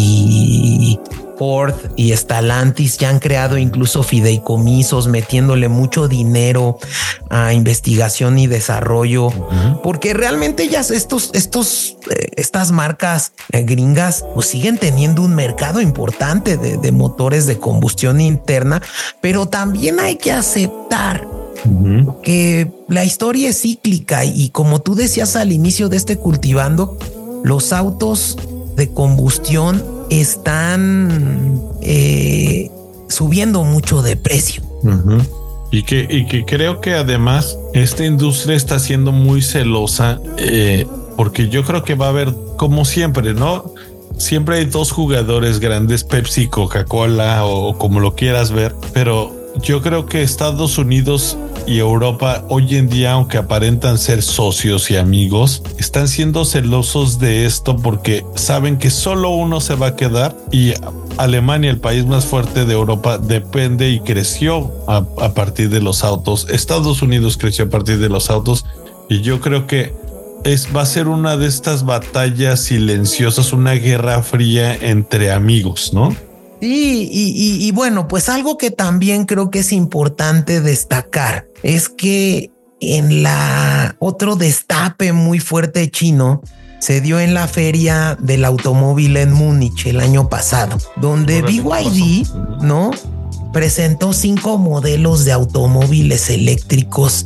y Ford y Stellantis ya han creado incluso fideicomisos metiéndole mucho dinero a investigación y desarrollo, uh-huh. porque realmente ya estos, estos, eh, estas marcas eh, gringas pues siguen teniendo un mercado importante de, de motores de combustión interna, pero también hay que aceptar uh-huh. que la historia es cíclica y como tú decías al inicio de este Cultivando, los autos de combustión están eh, subiendo mucho de precio. Uh-huh. Y que, y que creo que además esta industria está siendo muy celosa eh, porque yo creo que va a haber, como siempre, ¿no? Siempre hay dos jugadores grandes, Pepsi, Coca-Cola o, o como lo quieras ver, pero yo creo que Estados Unidos y Europa hoy en día, aunque aparentan ser socios y amigos, están siendo celosos de esto porque saben que solo uno se va a quedar y Alemania, el país más fuerte de Europa, depende y creció a, a partir de los autos. Estados Unidos creció a partir de los autos y yo creo que es, va a ser una de estas batallas silenciosas, una guerra fría entre amigos, ¿no? Sí, y, y, y bueno, pues algo que también creo que es importante destacar es que en la otro destape muy fuerte chino se dio en la feria del automóvil en Múnich el año pasado, donde B Y D, ¿no? presentó cinco modelos de automóviles eléctricos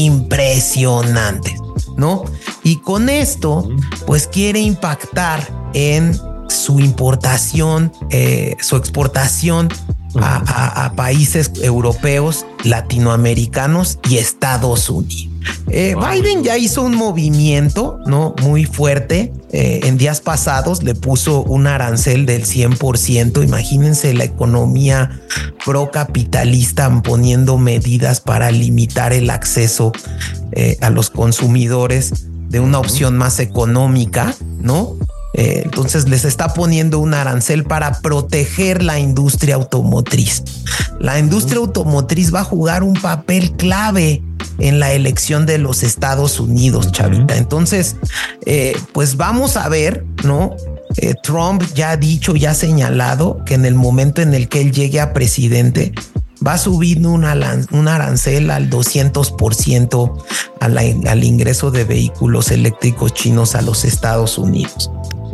impresionantes, ¿no? Y con esto, pues quiere impactar en su importación, eh, su exportación a, a, a países europeos, latinoamericanos y Estados Unidos. Eh, Biden ya hizo un movimiento, ¿no? muy fuerte. Eh, en días pasados le puso un arancel del cien por ciento. Imagínense la economía procapitalista poniendo medidas para limitar el acceso eh, a los consumidores de una opción más económica, ¿no? Eh, entonces les está poniendo un arancel para proteger la industria automotriz. La industria automotriz va a jugar un papel clave en la elección de los Estados Unidos, chavita. Entonces, eh, pues vamos a ver, ¿no? Eh, Trump ya ha dicho, ya ha señalado que en el momento en el que él llegue a presidente, va a subir una, un arancel al doscientos por ciento a la, al ingreso de vehículos eléctricos chinos a los Estados Unidos.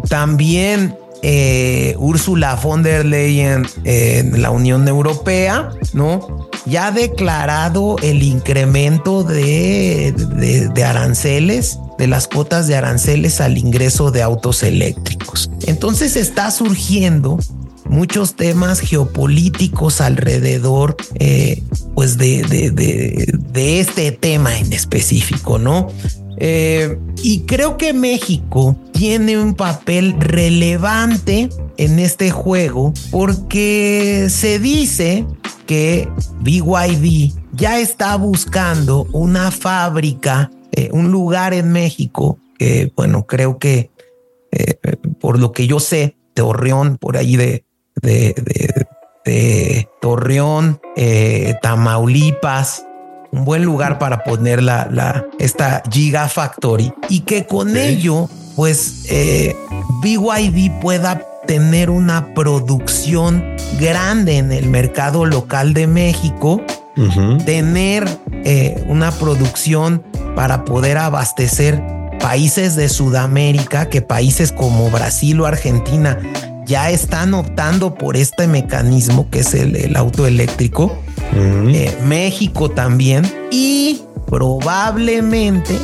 También eh, Ursula von der Leyen eh, en la Unión Europea, ¿no? ya ha declarado el incremento de, de, de aranceles, de las cuotas de aranceles al ingreso de autos eléctricos. Entonces está surgiendo muchos temas geopolíticos alrededor eh, pues de, de, de, de este tema en específico, ¿no? Eh, y creo que México tiene un papel relevante en este juego porque se dice que B Y D ya está buscando una fábrica, eh, un lugar en México que, bueno, creo que eh, por lo que yo sé, Torreón, por ahí de, de, de, de Torreón, eh, Tamaulipas, un buen lugar para poner la, la, esta Gigafactory y que con sí. ello, pues eh, B Y D pueda tener una producción grande en el mercado local de México, uh-huh. tener eh, una producción para poder abastecer países de Sudamérica, que países como Brasil o Argentina ya están optando por este mecanismo que es el, el auto eléctrico. Uh-huh. eh, México también, y probablemente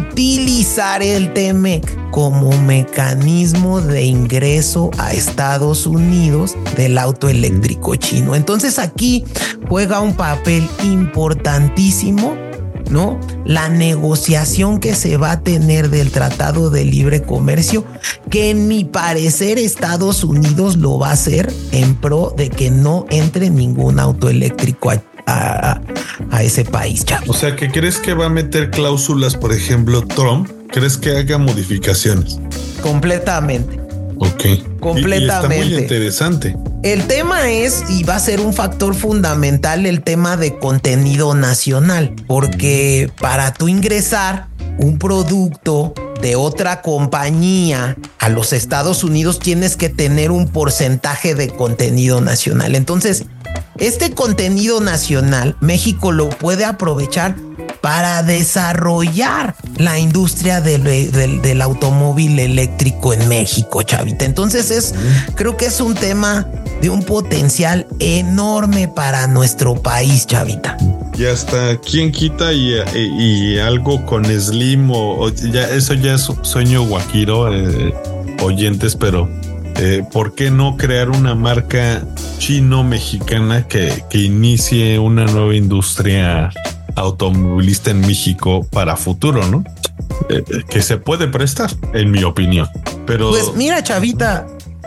utilizar el T M E C como mecanismo de ingreso a Estados Unidos del auto eléctrico chino. Entonces aquí juega un papel importantísimo, ¿no? La negociación que se va a tener del Tratado de Libre Comercio, que en mi parecer Estados Unidos lo va a hacer en pro de que no entre ningún auto eléctrico a, a, a ese país, Chavi. O sea, ¿que crees que va a meter cláusulas, por ejemplo, Trump? ¿Crees que haga modificaciones? Completamente. Ok. Completamente. Y, y está muy interesante. El tema es, y va a ser un factor fundamental, el tema de contenido nacional, porque para tú ingresar un producto de otra compañía a los Estados Unidos tienes que tener un porcentaje de contenido nacional. Entonces, este contenido nacional, México lo puede aprovechar para desarrollar la industria del, del, del automóvil eléctrico en México, Chavita. Entonces es, creo que es un tema de un potencial enorme para nuestro país, Chavita. Y hasta quién quita y, y, y algo con Slim o, o ya eso ya es sueño guajiro, eh, oyentes, pero eh, ¿por qué no crear una marca chino-mexicana que, que inicie una nueva industria automovilista en México para futuro, ¿no? Eh, que se puede prestar, en mi opinión. Pero pues mira, Chavita,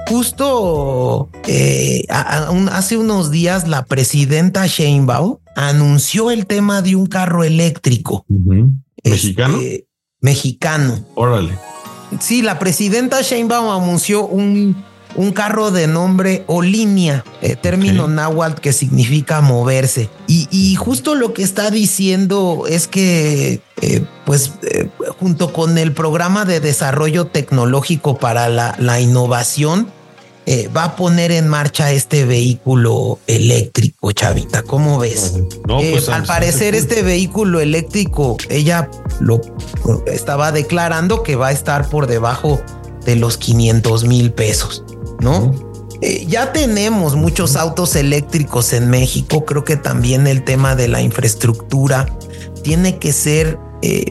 justo eh, a, a un, hace unos días la presidenta Sheinbaum anunció el tema de un carro eléctrico. Uh-huh. ¿Mexicano? Este, mexicano. Órale. Sí, la presidenta Sheinbaum anunció un, un carro de nombre Olinia, eh, término okay. náhuatl que significa moverse. Y, y justo lo que está diciendo es que, eh, pues, eh, junto con el programa de desarrollo tecnológico para la, la innovación, eh, va a poner en marcha este vehículo eléctrico, Chavita. ¿Cómo ves? No, pues, eh, al parecer este vehículo eléctrico, ella lo estaba declarando que va a estar por debajo de los quinientos mil pesos, ¿no? Uh-huh. Eh, ya tenemos muchos autos eléctricos en México. Creo que también el tema de la infraestructura tiene que ser eh,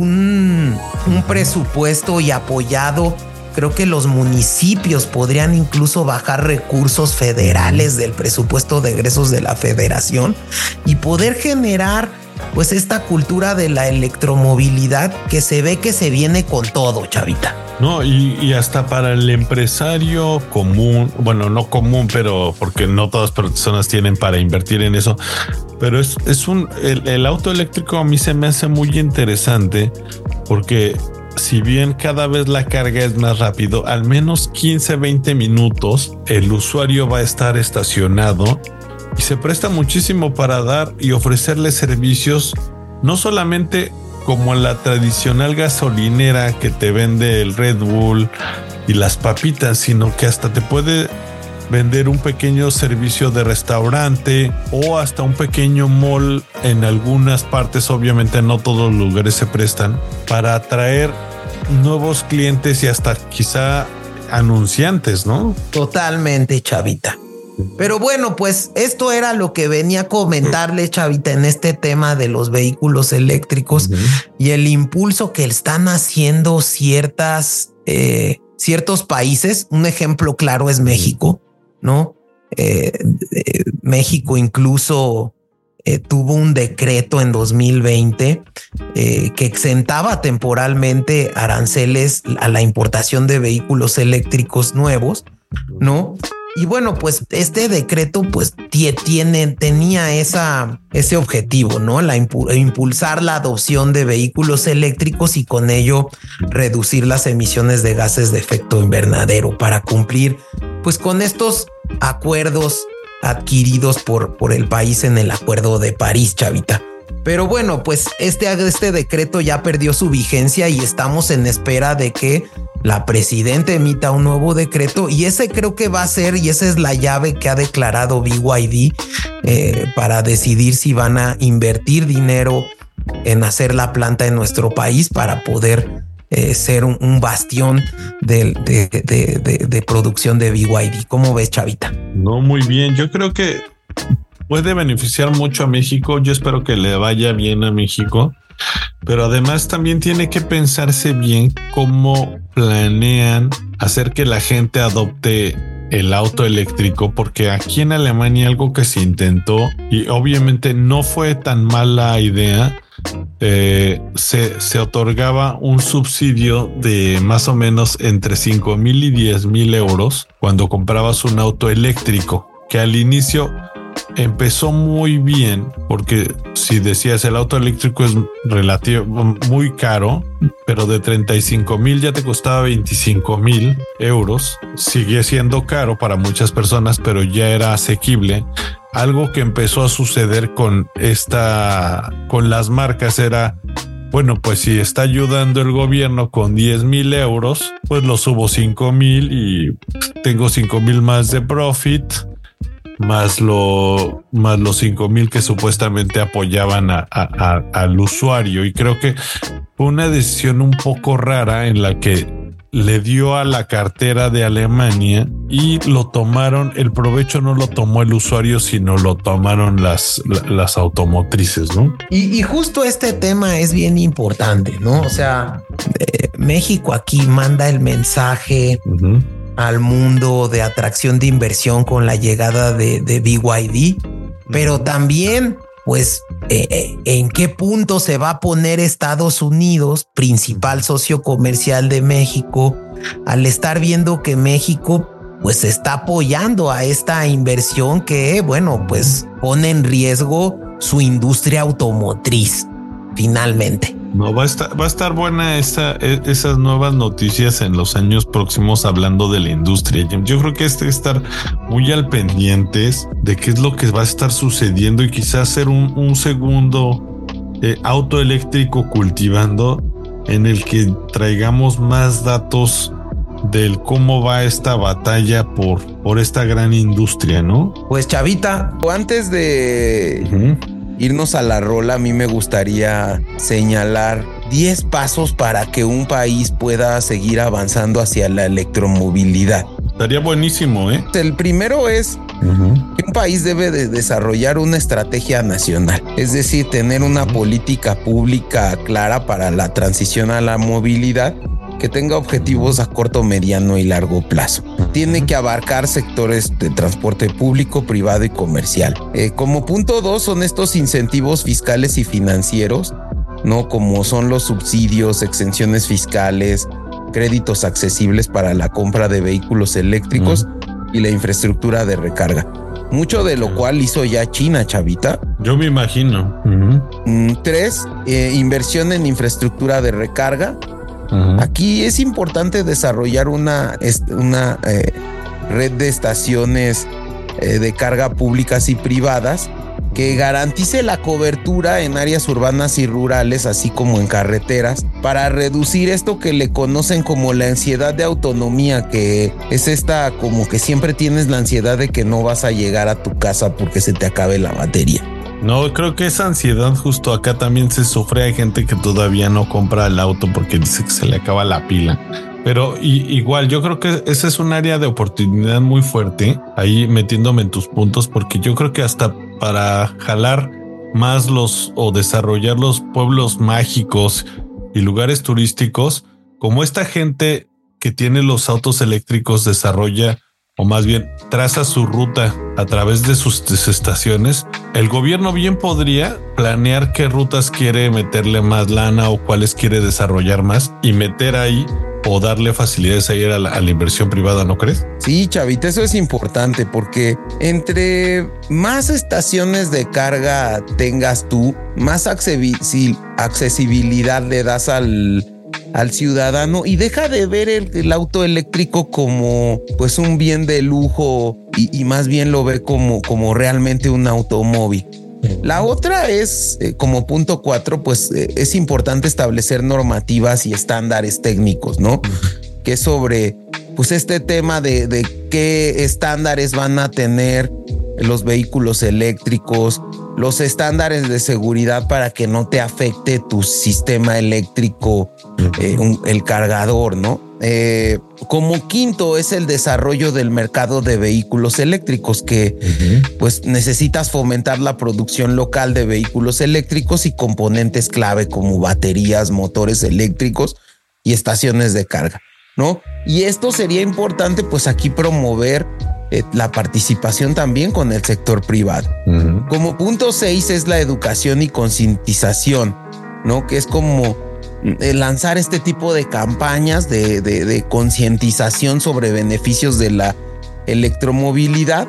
un, un presupuesto y apoyado. Creo que los municipios podrían incluso bajar recursos federales del presupuesto de egresos de la federación y poder generar pues esta cultura de la electromovilidad que se ve que se viene con todo, Chavita. No, y, y hasta para el empresario común, bueno, no común, pero porque no todas las personas tienen para invertir en eso, pero es, es un, el, el auto eléctrico a mí se me hace muy interesante porque si bien cada vez la carga es más rápido, al menos quince, veinte minutos el usuario va a estar estacionado y se presta muchísimo para dar y ofrecerle servicios, no solamente como en la tradicional gasolinera que te vende el Red Bull y las papitas, sino que hasta te puede vender un pequeño servicio de restaurante o hasta un pequeño mall en algunas partes. Obviamente no todos los lugares se prestan para atraer nuevos clientes y hasta quizá anunciantes, ¿no? Totalmente, Chavita. Pero bueno, pues esto era lo que venía a comentarle, Chavita, en este tema de los vehículos eléctricos uh-huh. y el impulso que están haciendo ciertas, eh, ciertos países. Un ejemplo claro es México, ¿no? Eh, eh, México incluso eh, tuvo un decreto en dos mil veinte eh, que exentaba temporalmente aranceles a la importación de vehículos eléctricos nuevos, ¿no? Y bueno, pues este decreto pues tiene, tenía esa, ese objetivo, ¿no? La impulsar la adopción de vehículos eléctricos y con ello reducir las emisiones de gases de efecto invernadero para cumplir pues con estos acuerdos adquiridos por, por el país en el Acuerdo de París, Chavita. Pero bueno, pues este, este decreto ya perdió su vigencia y estamos en espera de que la presidenta emita un nuevo decreto y ese creo que va a ser, y esa es la llave que ha declarado B Y D eh, para decidir si van a invertir dinero en hacer la planta en nuestro país para poder eh, ser un, un bastión de, de, de, de, de producción de B Y D. ¿Cómo ves, Chavita? No, muy bien. Yo creo que puede beneficiar mucho a México. Yo espero que le vaya bien a México. Pero además también tiene que pensarse bien cómo planean hacer que la gente adopte el auto eléctrico, porque aquí en Alemania algo que se intentó y obviamente no fue tan mala idea, eh, se, se otorgaba un subsidio de más o menos entre cinco mil y diez mil euros cuando comprabas un auto eléctrico, que al inicio empezó muy bien, porque si decías el auto eléctrico es relativo, muy caro, pero de treinta y cinco mil ya te costaba veinticinco mil euros. Sigue siendo caro para muchas personas, pero ya era asequible. Algo que empezó a suceder con esta, con las marcas era, bueno, pues si está ayudando el gobierno con diez mil euros, pues lo subo cinco mil y tengo cinco mil más de profit, más lo más los cinco mil que supuestamente apoyaban a, a, a, al usuario. Y creo que fue una decisión un poco rara en la que le dio a la cartera de Alemania y lo tomaron, el provecho no lo tomó el usuario, sino lo tomaron las, las automotrices, ¿no? Y, y justo este tema es bien importante, ¿no? O sea, eh, México aquí manda el mensaje uh-huh. al mundo de atracción de inversión con la llegada de, de B Y D, pero también, pues, eh, eh, ¿en qué punto se va a poner Estados Unidos, principal socio comercial de México, al estar viendo que México pues está apoyando a esta inversión que, bueno, pues pone en riesgo su industria automotriz finalmente? No, va a estar, va a estar buena esa, esas nuevas noticias en los años próximos hablando de la industria. Yo creo que este estar muy al pendientes de qué es lo que va a estar sucediendo y quizás hacer un, un segundo eh, auto eléctrico cultivando en el que traigamos más datos del cómo va esta batalla por, por esta gran industria, ¿no? Pues Chavita, antes de... Uh-huh. irnos a la rola, a mí me gustaría señalar diez pasos para que un país pueda seguir avanzando hacia la electromovilidad. Estaría buenísimo, ¿eh? El primero es uh-huh. que un país debe de desarrollar una estrategia nacional, es decir, tener una política pública clara para la transición a la movilidad que tenga objetivos a corto, mediano y largo plazo. Tiene que abarcar sectores de transporte público, privado y comercial. Eh, como punto dos son estos incentivos fiscales y financieros, ¿no? Como son los subsidios, exenciones fiscales, créditos accesibles para la compra de vehículos eléctricos uh-huh. y la infraestructura de recarga. Mucho de lo cual hizo ya China, Chavita. Yo me imagino. Uh-huh. Tres, eh, inversión en infraestructura de recarga. Uh-huh. Aquí es importante desarrollar una, una eh, red de estaciones eh, de carga públicas y privadas que garantice la cobertura en áreas urbanas y rurales, así como en carreteras, para reducir esto que le conocen como la ansiedad de autonomía, que es esta como que siempre tienes la ansiedad de que no vas a llegar a tu casa porque se te acabe la batería. No, creo que esa ansiedad justo acá también se sufre. Hay gente que todavía no compra el auto porque dice que se le acaba la pila. Pero y, igual yo creo que ese es un área de oportunidad muy fuerte, ahí metiéndome en tus puntos, porque yo creo que hasta para jalar más los o desarrollar los pueblos mágicos y lugares turísticos, como esta gente que tiene los autos eléctricos desarrolla o más bien traza su ruta a través de sus, de sus estaciones, el gobierno bien podría planear qué rutas quiere meterle más lana o cuáles quiere desarrollar más y meter ahí o darle facilidades ahí a la, a la inversión privada, ¿no crees? Sí, Chavita, eso es importante porque entre más estaciones de carga tengas tú, más accesibilidad le das al... al ciudadano y deja de ver el, el auto eléctrico como pues un bien de lujo y, y más bien lo ve como, como realmente un automóvil. La otra es, eh, como punto cuatro, pues eh, es importante establecer normativas y estándares técnicos, ¿no? Que es sobre pues este tema de, de qué estándares van a tener los vehículos eléctricos, los estándares de seguridad para que no te afecte tu sistema eléctrico, eh, un, el cargador, ¿no? Eh, como quinto es el desarrollo del mercado de vehículos eléctricos, que uh-huh. pues necesitas fomentar la producción local de vehículos eléctricos y componentes clave como baterías, motores eléctricos y estaciones de carga, ¿no? Y esto sería importante pues aquí promover Eh, la participación también con el sector privado. Uh-huh. Como punto seis es la educación y concientización, ¿no? Que es como eh, lanzar este tipo de campañas de, de, de concientización sobre beneficios de la electromovilidad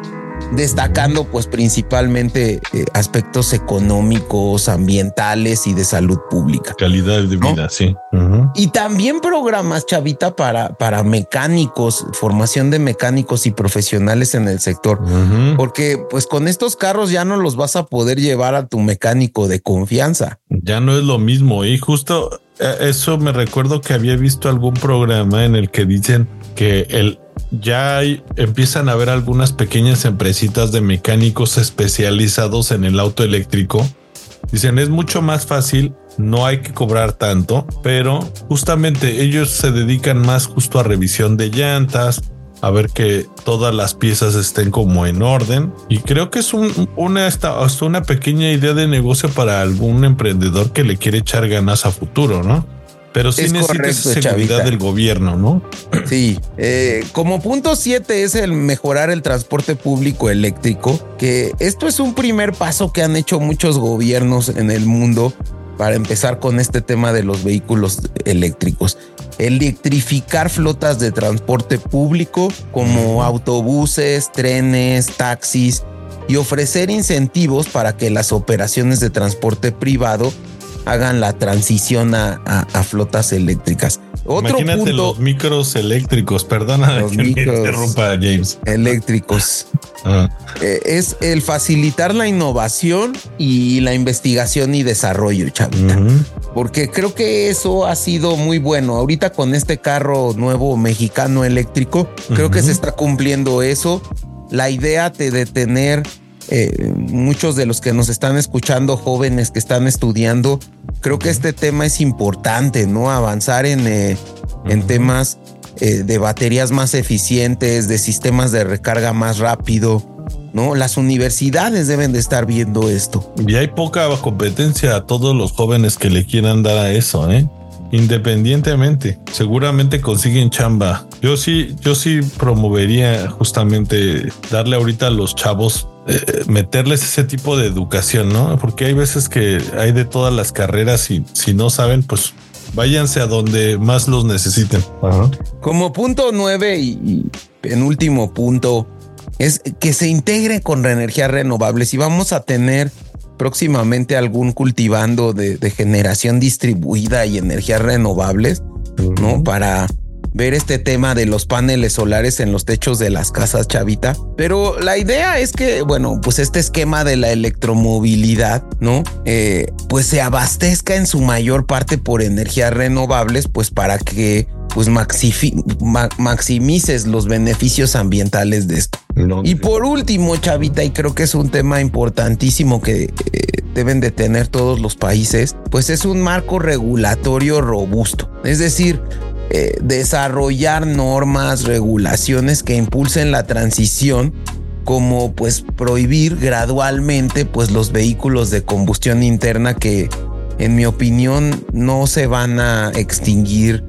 destacando pues principalmente eh, aspectos económicos, ambientales y de salud pública. Calidad de vida, ¿no? Sí. Uh-huh. Y también programas, Chavita, para, para mecánicos, formación de mecánicos y profesionales en el sector. Uh-huh. Porque pues con estos carros ya no los vas a poder llevar a tu mecánico de confianza. Ya no es lo mismo. Y justo eso me recuerdo que había visto algún programa en el que dicen que el ya hay, empiezan a haber algunas pequeñas empresitas de mecánicos especializados en el auto eléctrico. Dicen, es mucho más fácil, no hay que cobrar tanto, pero justamente ellos se dedican más justo a revisión de llantas, a ver que todas las piezas estén como en orden. Y creo que es un, una, hasta una pequeña idea de negocio para algún emprendedor que le quiere echar ganas a futuro, ¿no? Pero sí necesitas seguridad, Chavita, del gobierno, ¿no? Sí. Eh, como punto siete es el mejorar el transporte público eléctrico, que esto es un primer paso que han hecho muchos gobiernos en el mundo para empezar con este tema de los vehículos eléctricos. Electrificar flotas de transporte público como autobuses, trenes, taxis y ofrecer incentivos para que las operaciones de transporte privado hagan la transición a, a, a flotas eléctricas. Otro Imagínate punto, los micros eléctricos, perdona los que micros me interrumpa, James. Eléctricos. Ah. Eh, es el facilitar la innovación y la investigación y desarrollo, Chavita. Uh-huh. Porque creo que eso ha sido muy bueno. Ahorita con este carro nuevo mexicano eléctrico, creo uh-huh. que se está cumpliendo eso. La idea de, de tener Eh, muchos de los que nos están escuchando, jóvenes que están estudiando, creo que este tema es importante, ¿no? Avanzar en, eh, uh-huh. en temas eh, de baterías más eficientes, de sistemas de recarga más rápido, ¿no? Las universidades deben de estar viendo esto. Y hay poca competencia a todos los jóvenes que le quieran dar a eso, ¿eh? Independientemente, seguramente consiguen chamba. Yo sí, yo sí promovería justamente darle ahorita a los chavos, eh, meterles ese tipo de educación, ¿no? Porque hay veces que hay de todas las carreras y si no saben, pues váyanse a donde más los necesiten. Ajá. Como punto nueve y, y penúltimo punto es que se integre con energías renovables y vamos a tener próximamente algún cultivando de, de generación distribuida y energías renovables, uh-huh. ¿no? Para ver este tema de los paneles solares en los techos de las casas, Chavita. Pero la idea es que, bueno, pues este esquema de la electromovilidad, ¿no? Eh, pues se abastezca en su mayor parte por energías renovables, pues para que pues maxifi- ma- maximices los beneficios ambientales de esto. No, y por último, Chavita, y creo que es un tema importantísimo que eh, deben de tener todos los países, pues es un marco regulatorio robusto. Es decir, eh, desarrollar normas, regulaciones que impulsen la transición, como pues prohibir gradualmente pues los vehículos de combustión interna que en mi opinión no se van a extinguir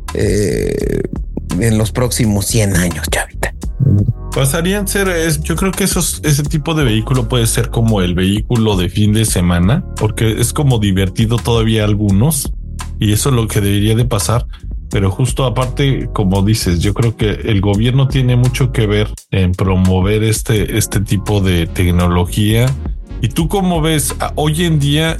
Eh, en los próximos cien años, Chavita. Pasarían a ser, es, yo creo que esos, ese tipo de vehículo puede ser como el vehículo de fin de semana, porque es como divertido todavía algunos, y eso es lo que debería de pasar. Pero justo aparte, como dices, yo creo que el gobierno tiene mucho que ver en promover este, este tipo de tecnología. ¿Y tú cómo ves hoy en día,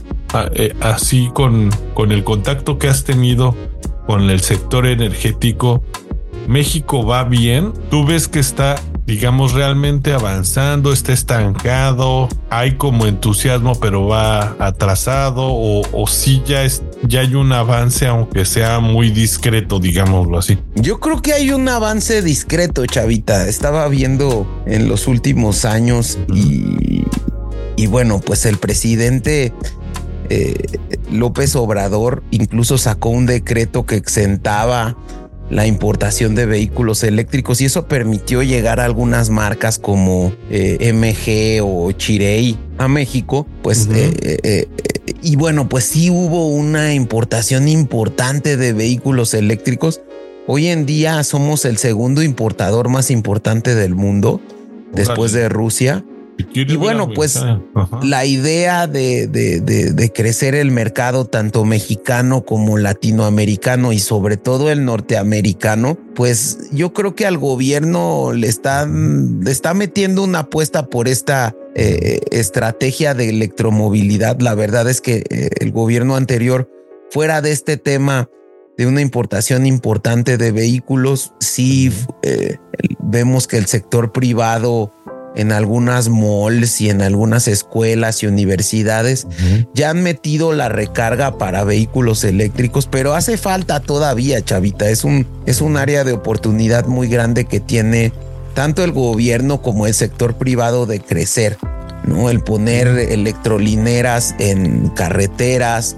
así con, con el contacto que has tenido con el sector energético, México va bien? ¿Tú ves que está, digamos, realmente avanzando, está estancado, hay como entusiasmo pero va atrasado, o, o sí ya, es, ya hay un avance aunque sea muy discreto, digámoslo así? Yo creo que hay un avance discreto, Chavita. Estaba viendo en los últimos años y, y bueno, pues el presidente Eh, López Obrador incluso sacó un decreto que exentaba la importación de vehículos eléctricos y eso permitió llegar a algunas marcas como eh, M G o Chery a México, pues uh-huh. eh, eh, eh, y bueno, pues sí hubo una importación importante de vehículos eléctricos. Hoy en día somos el segundo importador más importante del mundo, después de Rusia. Y bueno, pues Ajá. la idea de, de, de, de crecer el mercado tanto mexicano como latinoamericano y sobre todo el norteamericano, pues yo creo que al gobierno le están, le está metiendo una apuesta por esta eh, estrategia de electromovilidad. La verdad es que eh, el gobierno anterior, fuera de este tema de una importación importante de vehículos, sí eh, vemos que el sector privado en algunas malls y en algunas escuelas y universidades uh-huh. ya han metido la recarga para vehículos eléctricos, pero hace falta todavía, chavita. Es un, es un área de oportunidad muy grande que tiene tanto el gobierno como el sector privado de crecer, ¿no? El poner electrolineras en carreteras,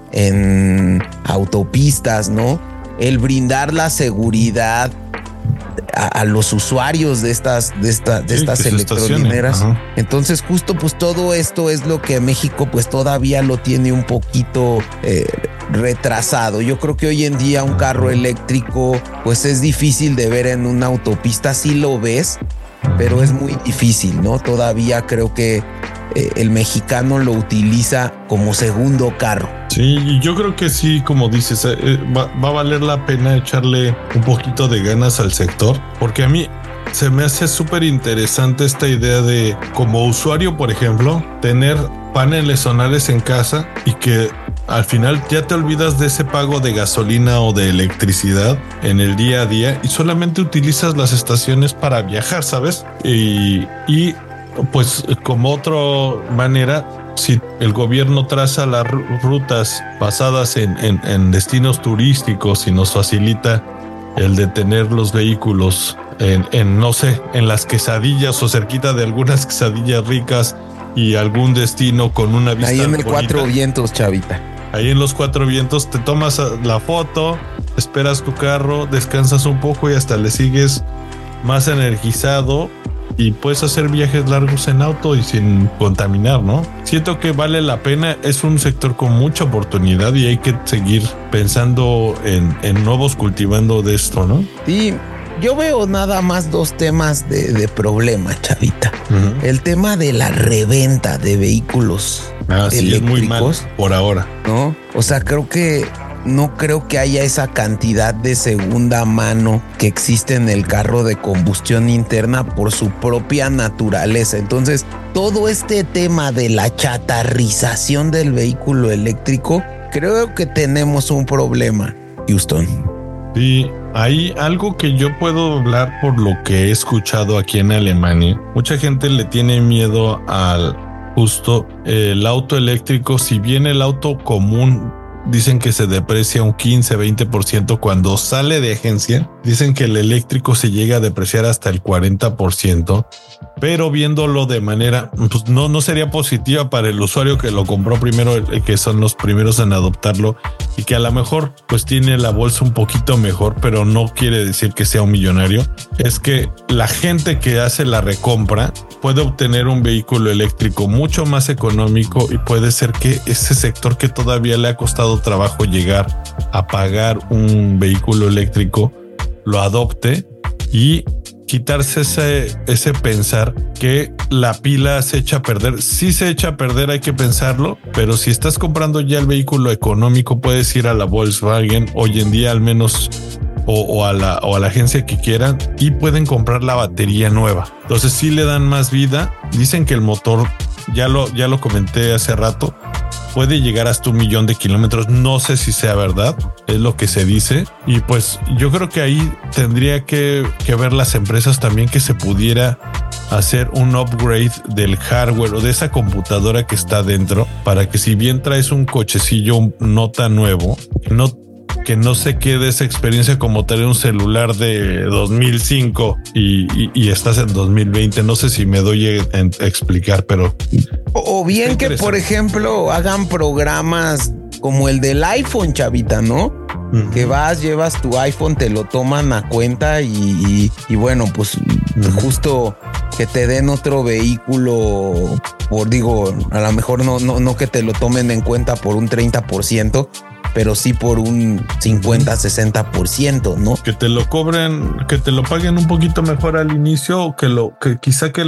en autopistas, ¿no? El brindar la seguridad A, a los usuarios de estas, de esta, de sí, estas electrolineras. Entonces justo pues todo esto es lo que México pues todavía lo tiene un poquito eh, retrasado. Yo creo que hoy en día un carro eléctrico pues es difícil de ver en una autopista. Sí lo ves, pero es muy difícil, ¿no? Todavía creo que eh, el mexicano lo utiliza como segundo carro. Sí, yo creo que sí, como dices, eh, va, va a valer la pena echarle un poquito de ganas al sector, porque a mí se me hace súper interesante esta idea de, como usuario, por ejemplo, tener paneles solares en casa y que al final ya te olvidas de ese pago de gasolina o de electricidad en el día a día y solamente utilizas las estaciones para viajar, ¿sabes? Y, y pues como otra manera, si el gobierno traza las rutas basadas en, en, en destinos turísticos y nos facilita el de tener los vehículos en, en, no sé, en las quesadillas o cerquita de algunas quesadillas ricas y algún destino con una vista ahí en el bonita. Cuatro Vientos, chavita. Ahí en los Cuatro Vientos te tomas la foto, esperas tu carro, descansas un poco y hasta le sigues más energizado y puedes hacer viajes largos en auto y sin contaminar, ¿no? Siento que vale la pena, es un sector con mucha oportunidad y hay que seguir pensando en, en nuevos cultivando de esto, ¿no? Sí, yo veo nada más dos temas de, de problema, chavita. Uh-huh. El tema de la reventa de vehículos ah, sí, eléctricos. Es muy mal por ahora. ¿No? O sea, creo que no creo que haya esa cantidad de segunda mano que existe en el carro de combustión interna por su propia naturaleza. Entonces, todo este tema de la chatarrización del vehículo eléctrico, creo que tenemos un problema, Houston. Sí, hay algo que yo puedo hablar por lo que he escuchado aquí en Alemania. Mucha gente le tiene miedo al justo el auto eléctrico, si bien el auto común dicen que se deprecia un quince, veinte por ciento cuando sale de agencia. Dicen que el eléctrico se llega a depreciar hasta el cuarenta por ciento, pero viéndolo de manera, pues no, no sería positiva para el usuario que lo compró primero, que son los primeros en adoptarlo y que a lo mejor pues tiene la bolsa un poquito mejor, pero no quiere decir que sea un millonario. Es que la gente que hace la recompra puede obtener un vehículo eléctrico mucho más económico y puede ser que ese sector que todavía le ha costado trabajo llegar a pagar un vehículo eléctrico lo adopte y quitarse ese, ese pensar que la pila se echa a perder. Sí se echa a perder, hay que pensarlo, pero si estás comprando ya el vehículo económico, puedes ir a la Volkswagen hoy en día al menos o, o, a la, o a la agencia que quieran y pueden comprar la batería nueva. Entonces sí le dan más vida. Dicen que el motor, ya lo, ya lo comenté hace rato, puede llegar hasta un millón de kilómetros. No sé si sea verdad, es lo que se dice. Y pues yo creo que ahí tendría que, que ver las empresas también que se pudiera hacer un upgrade del hardware o de esa computadora que está dentro para que si bien traes un cochecillo no tan nuevo, no que no se quede esa experiencia como tener un celular de dos mil cinco y, y, y estás en dos mil veinte. No sé si me doy a, a explicar, pero... O, o bien que, por ejemplo, hagan programas como el del iPhone, chavita, ¿no? Uh-huh. Que vas, llevas tu iPhone, te lo toman a cuenta y, y, y bueno, pues uh-huh. justo que te den otro vehículo, por digo, a lo mejor no, no, no que te lo tomen en cuenta por un treinta por ciento, pero sí por un cincuenta, sesenta por ciento, ¿no? Que te lo cobren, que te lo paguen un poquito mejor al inicio, o que lo, que quizá que lo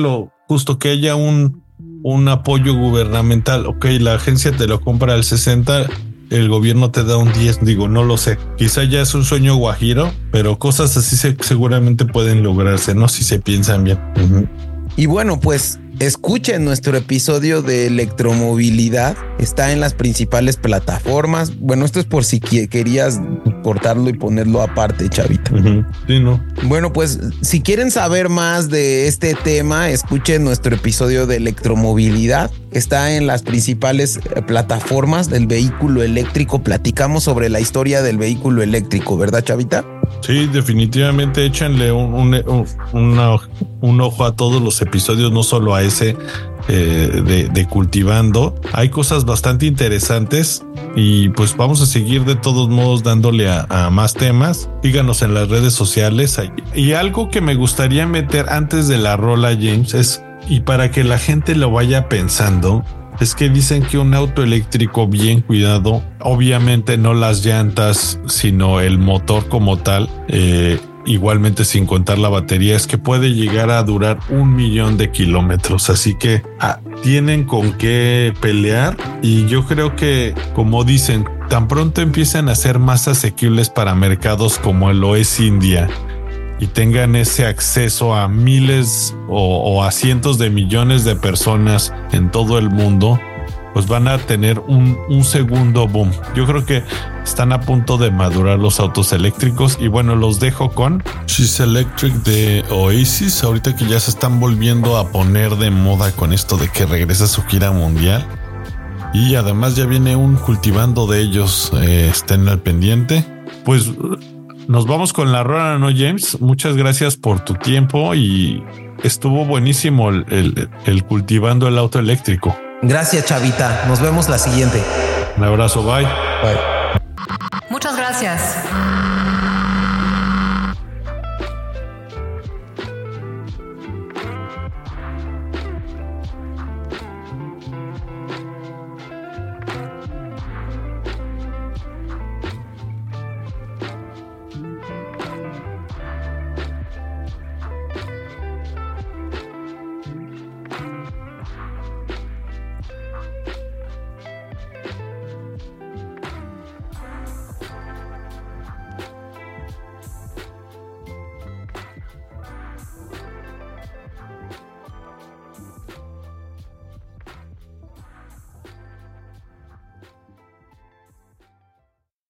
justo que haya un, un apoyo gubernamental. Ok, la agencia te lo compra al sesenta, el gobierno te da un diez, digo, no lo sé. Quizá ya es un sueño guajiro, pero cosas así se, seguramente pueden lograrse, ¿no? Si se piensan bien. Uh-huh. Y bueno, pues escuchen nuestro episodio de electromovilidad. Está en las principales plataformas. Bueno, esto es por si querías cortarlo y ponerlo aparte, Chavita. Uh-huh. Sí, no. Bueno, pues si quieren saber más de este tema, escuchen nuestro episodio de electromovilidad. Está en las principales plataformas del vehículo eléctrico. Platicamos sobre la historia del vehículo eléctrico, ¿verdad, Chavita? Sí, definitivamente échenle un, un, un, una, un ojo a todos los episodios, no solo a ese eh, de, de Cultivando. Hay cosas bastante interesantes y pues vamos a seguir de todos modos dándole a, a más temas. Síganos en las redes sociales. Y algo que me gustaría meter antes de la rola, James, es, y para que la gente lo vaya pensando, es que dicen que un auto eléctrico bien cuidado, obviamente no las llantas, sino el motor como tal, eh, igualmente sin contar la batería, es que puede llegar a durar un millón de kilómetros. Así que ah, tienen con qué pelear y yo creo que, como dicen, tan pronto empiezan a ser más asequibles para mercados como lo es India y tengan ese acceso a miles o, o a cientos de millones de personas en todo el mundo, pues van a tener un, un segundo boom. Yo creo que están a punto de madurar los autos eléctricos y bueno, los dejo con She's Electric de Oasis, ahorita que ya se están volviendo a poner de moda con esto de que regresa su gira mundial. Y además ya viene un Cultivando de ellos, eh, estén al pendiente. Pues nos vamos con la rola, ¿no, James? Muchas gracias por tu tiempo y estuvo buenísimo el, el, el Cultivando el auto eléctrico. Gracias, Chavita. Nos vemos la siguiente. Un abrazo, bye. Bye. Muchas gracias.